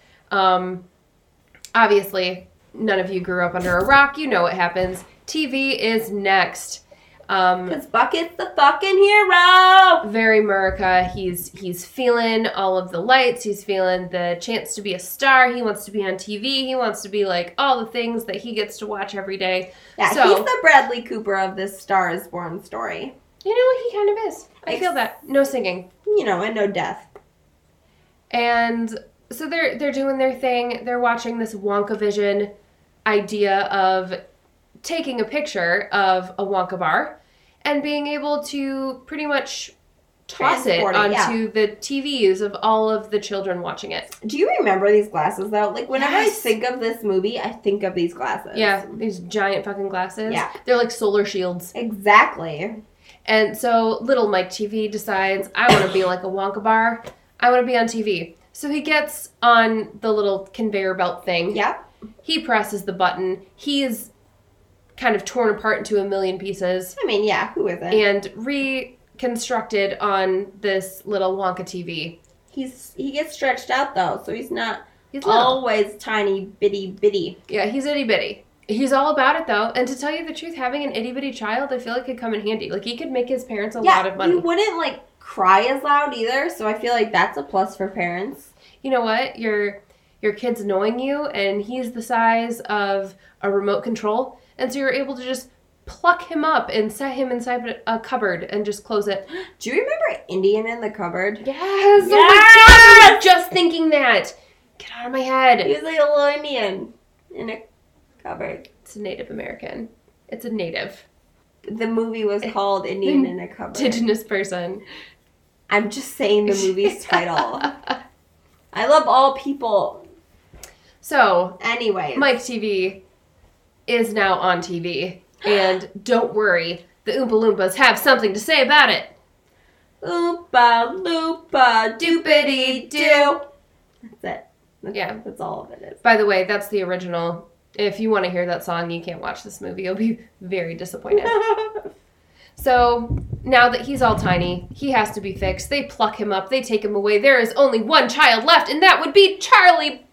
Obviously, none of you grew up under a rock. You know what happens. TV is next. Because Bucket's the fucking hero! Very America. He's feeling all of the lights. He's feeling the chance to be a star. He wants to be on TV. He wants to be like all the things that he gets to watch every day. Yeah, so, he's the Bradley Cooper of this Star is Born story. You know what? He kind of is. I feel that. No singing. You know, and no death. And so they're doing their thing. They're watching this WonkaVision idea of taking a picture of a Wonka bar and being able to pretty much toss it onto the TVs of all of the children watching it. Do you remember these glasses, though? Like, whenever I think of this movie, I think of these glasses. Yeah, these giant fucking glasses. Yeah. They're like solar shields. Exactly. And so little Mike TV decides, I want to be like a Wonka bar. I want to be on TV. So he gets on the little conveyor belt thing. Yeah. He presses the button. He's kind of torn apart into a million pieces. I mean, yeah, who isn't? And reconstructed on this little Wonka TV. He gets stretched out, though, so he's always tiny, bitty. Yeah, he's itty bitty. He's all about it, though. And to tell you the truth, having an itty bitty child, I feel like could come in handy. Like, he could make his parents a lot of money. He wouldn't, like, cry as loud either, so I feel like that's a plus for parents. You know what? Your kid's annoying you, and he's the size of a remote control. And so you're able to just pluck him up and set him inside a cupboard and just close it. Do you remember Indian in the Cupboard? Yes! Oh my God, I was just thinking that. Get out of my head. He was like a little Indian in a cupboard. It's a Native American. It's a native. The movie was called Indian in a Cupboard. Indigenous person. I'm just saying the movie's title. I love all people. So, anyway, Mike TV is now on TV. And don't worry, the Oompa Loompas have something to say about it. Oompa Loompa doopity doo. That's it. That's all of it is. By the way, that's the original. If you want to hear that song, you can't watch this movie. You'll be very disappointed. So, now that he's all tiny, he has to be fixed. They pluck him up. They take him away. There is only one child left, and that would be Charlie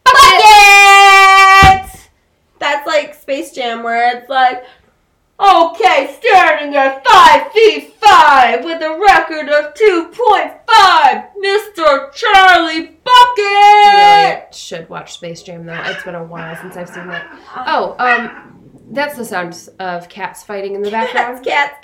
Bucket! That's like Space Jam, where it's like, okay, starting at 5 feet 5 with a record of 2.5, Mr. Charlie Bucket! I really should watch Space Jam, though. It's been a while since I've seen that. Oh, that's the sound of cats fighting in the background. Cats.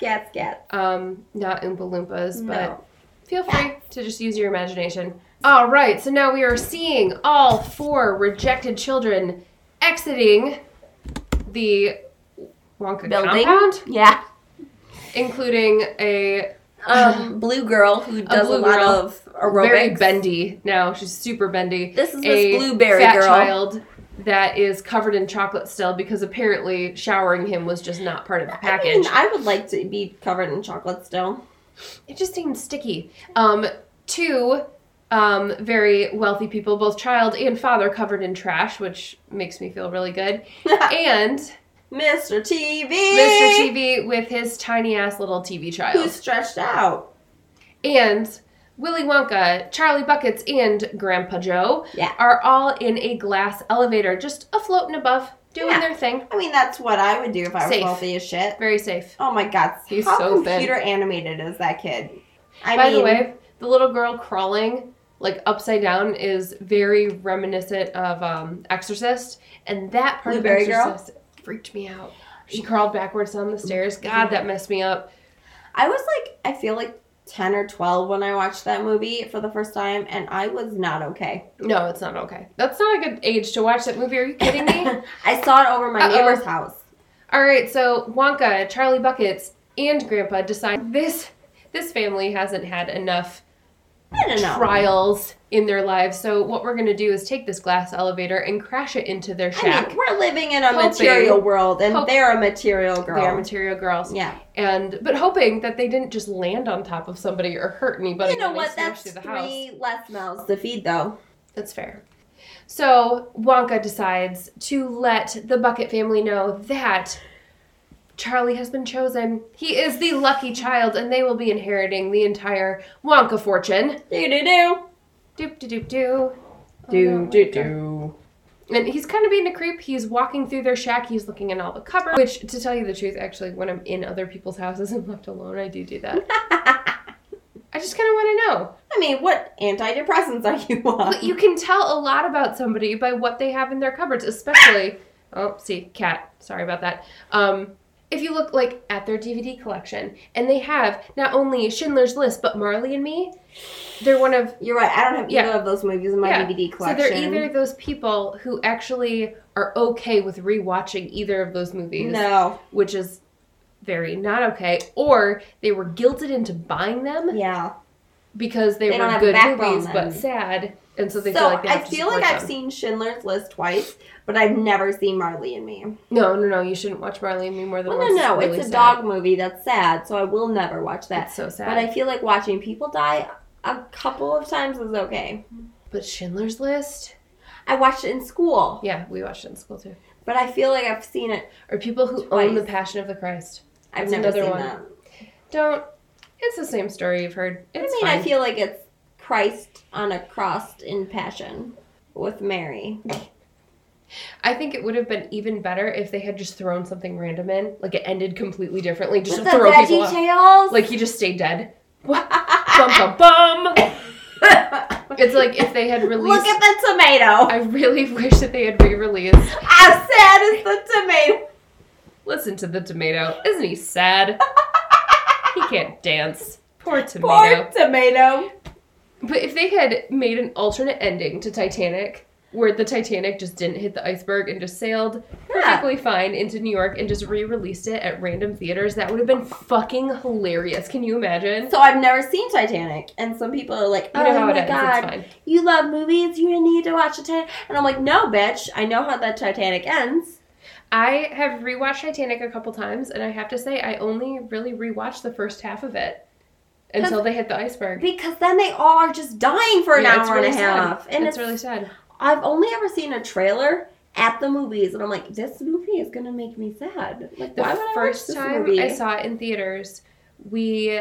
Not Oompa Loompas, but feel free to just use your imagination. All right, so now we are seeing all 4 rejected children exiting the Wonka building compound. Yeah. Including a blue girl who does a lot of aerobics. Very bendy now. She's super bendy. This is this blueberry fat girl. Child that is covered in chocolate still because apparently showering him was just not part of the package. I mean, I would like to be covered in chocolate still. It just seemed sticky. Two very wealthy people, both child and father, covered in trash, which makes me feel really good. And Mr. TV. Mr. TV with his tiny-ass little TV child. Who's stretched out. And Willy Wonka, Charlie Buckets, and Grandpa Joe are all in a glass elevator, just afloating above, doing their thing. I mean, that's what I would do if I was wealthy as shit. Very safe. Oh my God. He's How so computer animated is that kid? By the way, the little girl crawling like upside down is very reminiscent of Exorcist, and that part Blueberry of Exorcist freaked me out. She crawled backwards down the stairs. God, that messed me up. I was like, I feel like 10 or 12 when I watched that movie for the first time, and I was not okay. No, it's not okay. That's not a good age to watch that movie. Are you kidding me? I saw it over my neighbor's house. All right, so Wonka, Charlie Buckets, and Grandpa decide this family hasn't had enough trials in their lives, so what we're going to do is take this glass elevator and crash it into their shack. I mean, we're living in a material world, and they're a material girl. They are material girls. Yeah. But hoping that they didn't just land on top of somebody or hurt anybody. You know what? That's 3 less mouths to feed, though. That's fair. So Wonka decides to let the Bucket family know that Charlie has been chosen. He is the lucky child, and they will be inheriting the entire Wonka fortune. Do-do-do. Doop-de-doop-doo. Do-do-do. And he's kind of being a creep. He's walking through their shack. He's looking in all the cupboards. Which, to tell you the truth, actually, when I'm in other people's houses and left alone, I do that. I just kind of want to know. I mean, what antidepressants are you on? But you can tell a lot about somebody by what they have in their cupboards, especially... Oh, see, cat. Sorry about that. If you look, like, at their DVD collection, and they have not only Schindler's List, but Marley and Me, they're one of... You're right. I don't have either of those movies in my DVD collection. So they're either those people who actually are okay with rewatching either of those movies. No. Which is very not okay. Or they were guilted into buying them. Yeah. Because they were good movies, but sad. And so they feel like they have to support them. I've seen Schindler's List twice, but I've never seen Marley and Me. No. You shouldn't watch Marley and Me more than once. No. It's a dog movie that's sad, so I will never watch that. It's so sad. But I feel like watching people die a couple of times is okay. But Schindler's List? I watched it in school. Yeah, we watched it in school too. But I feel like I've seen it. Or people who own The Passion of the Christ. I've never seen that. It's the same story you've heard. It's fine. I feel like it's Christ on a cross in Passion with Mary. I think it would have been even better if they had just thrown something random in. Like it ended completely differently. Just with throw the people VeggieTales? Like he just stayed dead. Bum, bum, bum. It's like if they had released... Look at the tomato. I really wish that they had re-released... How sad is the tomato? Listen to the tomato. Isn't he sad? He can't dance. Poor tomato. Poor tomato. But if they had made an alternate ending to Titanic, where the Titanic just didn't hit the iceberg and just sailed perfectly fine into New York and just re-released it at random theaters, that would have been fucking hilarious. Can you imagine? So I've never seen Titanic, and some people are like, oh my God, you love movies, you need to watch Titanic. And I'm like, no, bitch, I know how that Titanic ends. I have rewatched Titanic a couple times, and I have to say, I only really rewatched the first half of it. Until they hit the iceberg. Because then they all are just dying for an hour and a half. And it's really sad. I've only ever seen a trailer at the movies, and I'm like, this movie is going to make me sad. Like, why would I watch this movie? The first time I saw it in theaters, we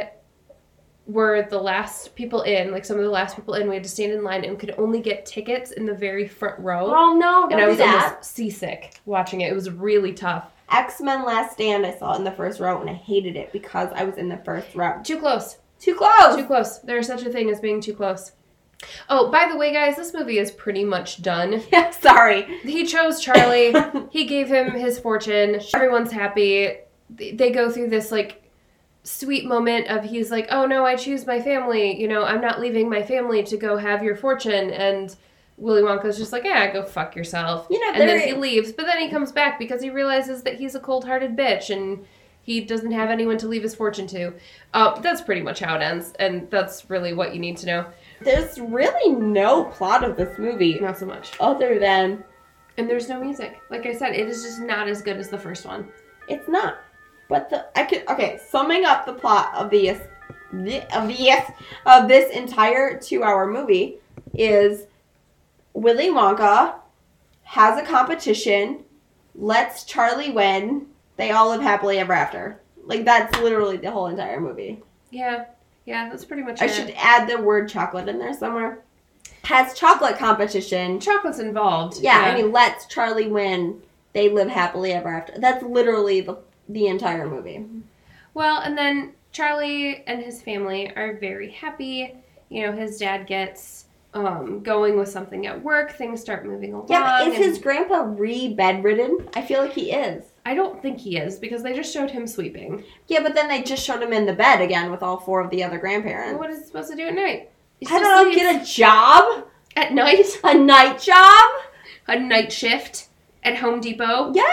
were the last people in, like some of the last people in. We had to stand in line and could only get tickets in the very front row. Oh, no, and I was almost seasick watching it. It was really tough. X-Men Last Stand, I saw in the first row, and I hated it because I was in the first row. Too close. Too close. Too close. There's such a thing as being too close. Oh, by the way, guys, this movie is pretty much done. Yeah, sorry. He chose Charlie. He gave him his fortune. Everyone's happy. They go through this, like, sweet moment of he's like, oh, no, I choose my family. You know, I'm not leaving my family to go have your fortune. And Willy Wonka's just like, yeah, go fuck yourself. You know, and then he leaves. But then he comes back because he realizes that he's a cold-hearted bitch and he doesn't have anyone to leave his fortune to. That's pretty much how it ends, and that's really what you need to know. There's really no plot of this movie. Not so much. Other than... And there's no music. Like I said, it is just not as good as the first one. It's not. But summing up the plot of this entire 2-hour movie is Willy Wonka has a competition, lets Charlie win, they all live happily ever after. Like, that's literally the whole entire movie. Yeah, that's pretty much I it. should add the word chocolate in there somewhere. Has chocolate competition. Chocolate's involved. Yeah, and he lets Charlie win, they live happily ever after. That's literally the entire movie. Well, and then Charlie and his family are very happy. You know, his dad gets going with something at work. Things start moving along. Yeah, but is his grandpa bedridden? I feel like he is. I don't think he is, because they just showed him sweeping. Yeah, but then they just showed him in the bed again with all 4 of the other grandparents. Well, what is he supposed to do at night? I don't know, get a job? At night? A night job? A night shift at Home Depot? Yeah.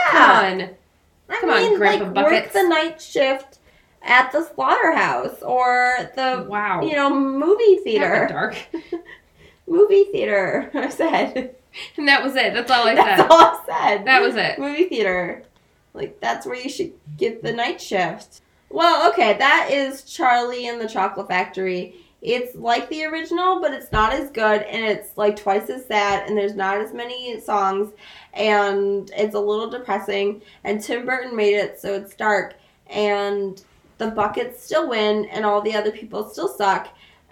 Come on, Grandpa like, Buckets. Work the night shift at the slaughterhouse or the, movie theater. Dark. Movie theater, I said. And that was it. That's all I said. That's all I said. That was it. Movie theater. Like, that's where you should get the night shift. Well, okay, that is Charlie and the Chocolate Factory. It's like the original, but it's not as good, and it's like twice as sad, and there's not as many songs, and it's a little depressing, and Tim Burton made it so it's dark, and the Buckets still win, and all the other people still suck,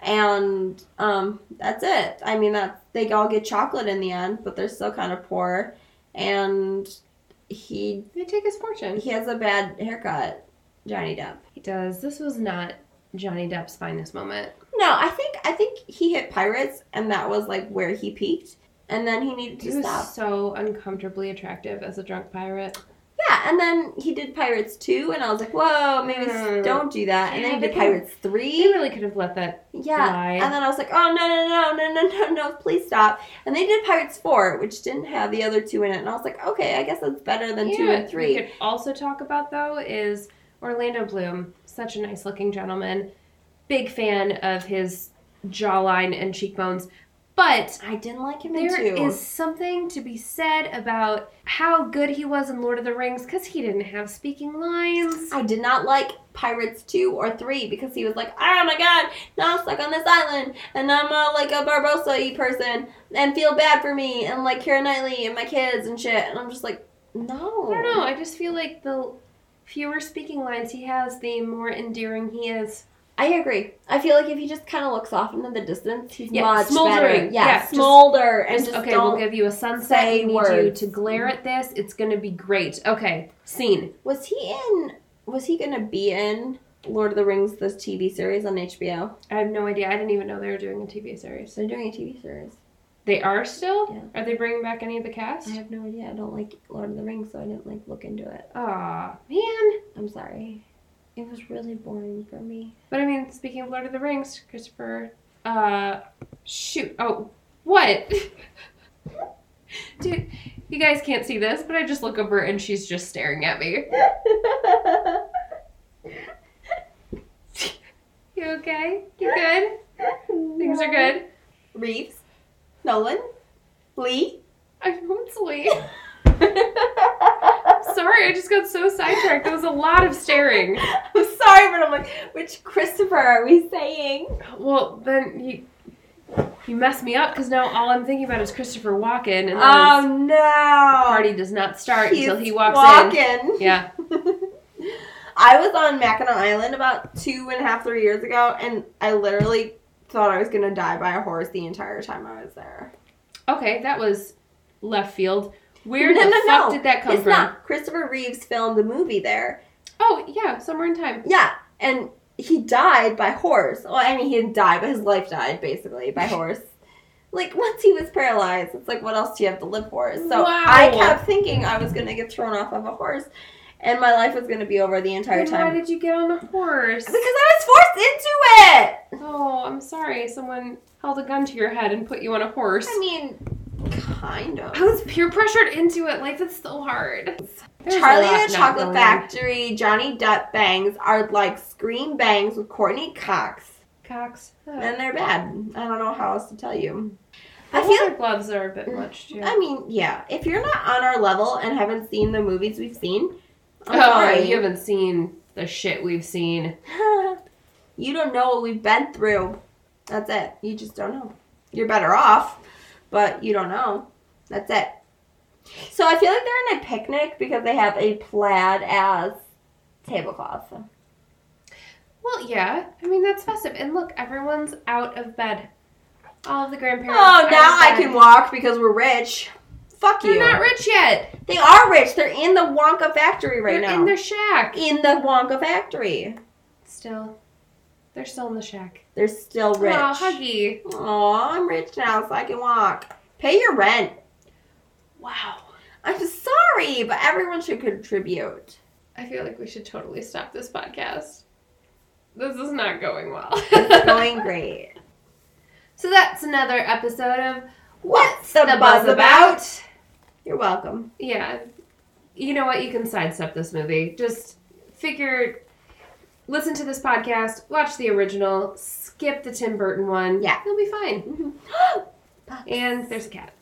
and that's it. I mean, they all get chocolate in the end, but they're still kind of poor, and they take his fortune. He has a bad haircut, Johnny Depp. He does. This was not Johnny Depp's finest moment. No, I think he hit Pirates, and that was like where he peaked, and then he needed to stop. He was so uncomfortably attractive as a drunk pirate. Yeah, and then he did Pirates 2, and I was like, whoa, maybe don't do that. And then he did Pirates 3. They really could have let that lie. And then I was like, oh, no, please stop. And they did Pirates 4, which didn't have the other 2 in it, and I was like, okay, I guess that's better than 2 and 3. We could also talk about, though, is Orlando Bloom. Such a nice-looking gentleman. Big fan of his jawline and cheekbones. But I didn't like him in 2. There is something to be said about how good he was in Lord of the Rings, because he didn't have speaking lines. I did not like Pirates 2 or 3 because he was like, oh my god, now I'm stuck on this island, and I'm like a Barbossa-y person, and feel bad for me, and like Keira Knightley and my kids and shit, and I'm just like, no. I don't know, I just feel like the fewer speaking lines he has, the more endearing he is. I agree. I feel like if he just kind of looks off into the distance, he's much smoldering. better. Yeah, smolder. And just okay, we'll give you a sunset. We need you to glare at this. It's going to be great. Okay, scene. Was he going to be in Lord of the Rings, this TV series on HBO? I have no idea. I didn't even know they were doing a TV series. They're doing a TV series. They are still? Yeah. Are they bringing back any of the cast? I have no idea. I don't like Lord of the Rings, so I didn't look into it. Aw, man. I'm sorry. It was really boring for me. But I mean, speaking of Lord of the Rings, Christopher, shoot. Oh, what? Dude, you guys can't see this, but I just look over and she's just staring at me. You okay? You good? Things are good? Reeves? Nolan? Lee? I know it's Lee. Sorry, I just got so sidetracked. There was a lot of staring. I'm sorry, but I'm like, which Christopher are we saying? Well, then you messed me up because now all I'm thinking about is Christopher Walken. And no! The party does not start until he walks in. Yeah. I was on Mackinac Island about 3 years ago, and I literally thought I was going to die by a horse the entire time I was there. Okay, that was left field. Where the fuck did that come from? Not. Christopher Reeves filmed a movie there. Oh, yeah, Somewhere in Time. Yeah, and he died by horse. Well, I mean, he didn't die, but his life died, basically, by horse. Like, once he was paralyzed, it's like, what else do you have to live for? So I kept thinking I was going to get thrown off of a horse, and my life was going to be over the entire time. Why did you get on a horse? Because I was forced into it! Oh, I'm sorry. Someone held a gun to your head and put you on a horse. I mean, kind of. I was peer pressured into it. Life is so hard. Charlie and the Chocolate Factory, Johnny Depp bangs are like scream bangs with Courtney Cox. And they're bad. I don't know how else to tell you. I feel their gloves are a bit much, too. I mean, yeah. If you're not on our level and haven't seen the movies we've seen, I'm sorry. You haven't seen the shit we've seen. You don't know what we've been through. That's it. You just don't know. You're better off, but you don't know. That's it. So I feel like they're in a picnic because they have a plaid as tablecloth. Well, yeah. I mean, that's festive. And look, everyone's out of bed. All of the grandparents. Oh, now I can walk because we're rich. Fuck you. They're not rich yet. They are rich. They're in the Wonka factory right now. They're in their shack. In the Wonka factory. Still. They're still in the shack. They're still rich. Aw, Huggy. Aw, I'm rich now so I can walk. Pay your rent. Wow. I'm sorry, but everyone should contribute. I feel like we should totally stop this podcast. This is not going well. It's going great. So that's another episode of What's the Buzz About? You're welcome. Yeah. You know what? You can sidestep this movie. Just listen to this podcast, watch the original, skip the Tim Burton one. Yeah. You'll be fine. Mm-hmm. And there's a cat.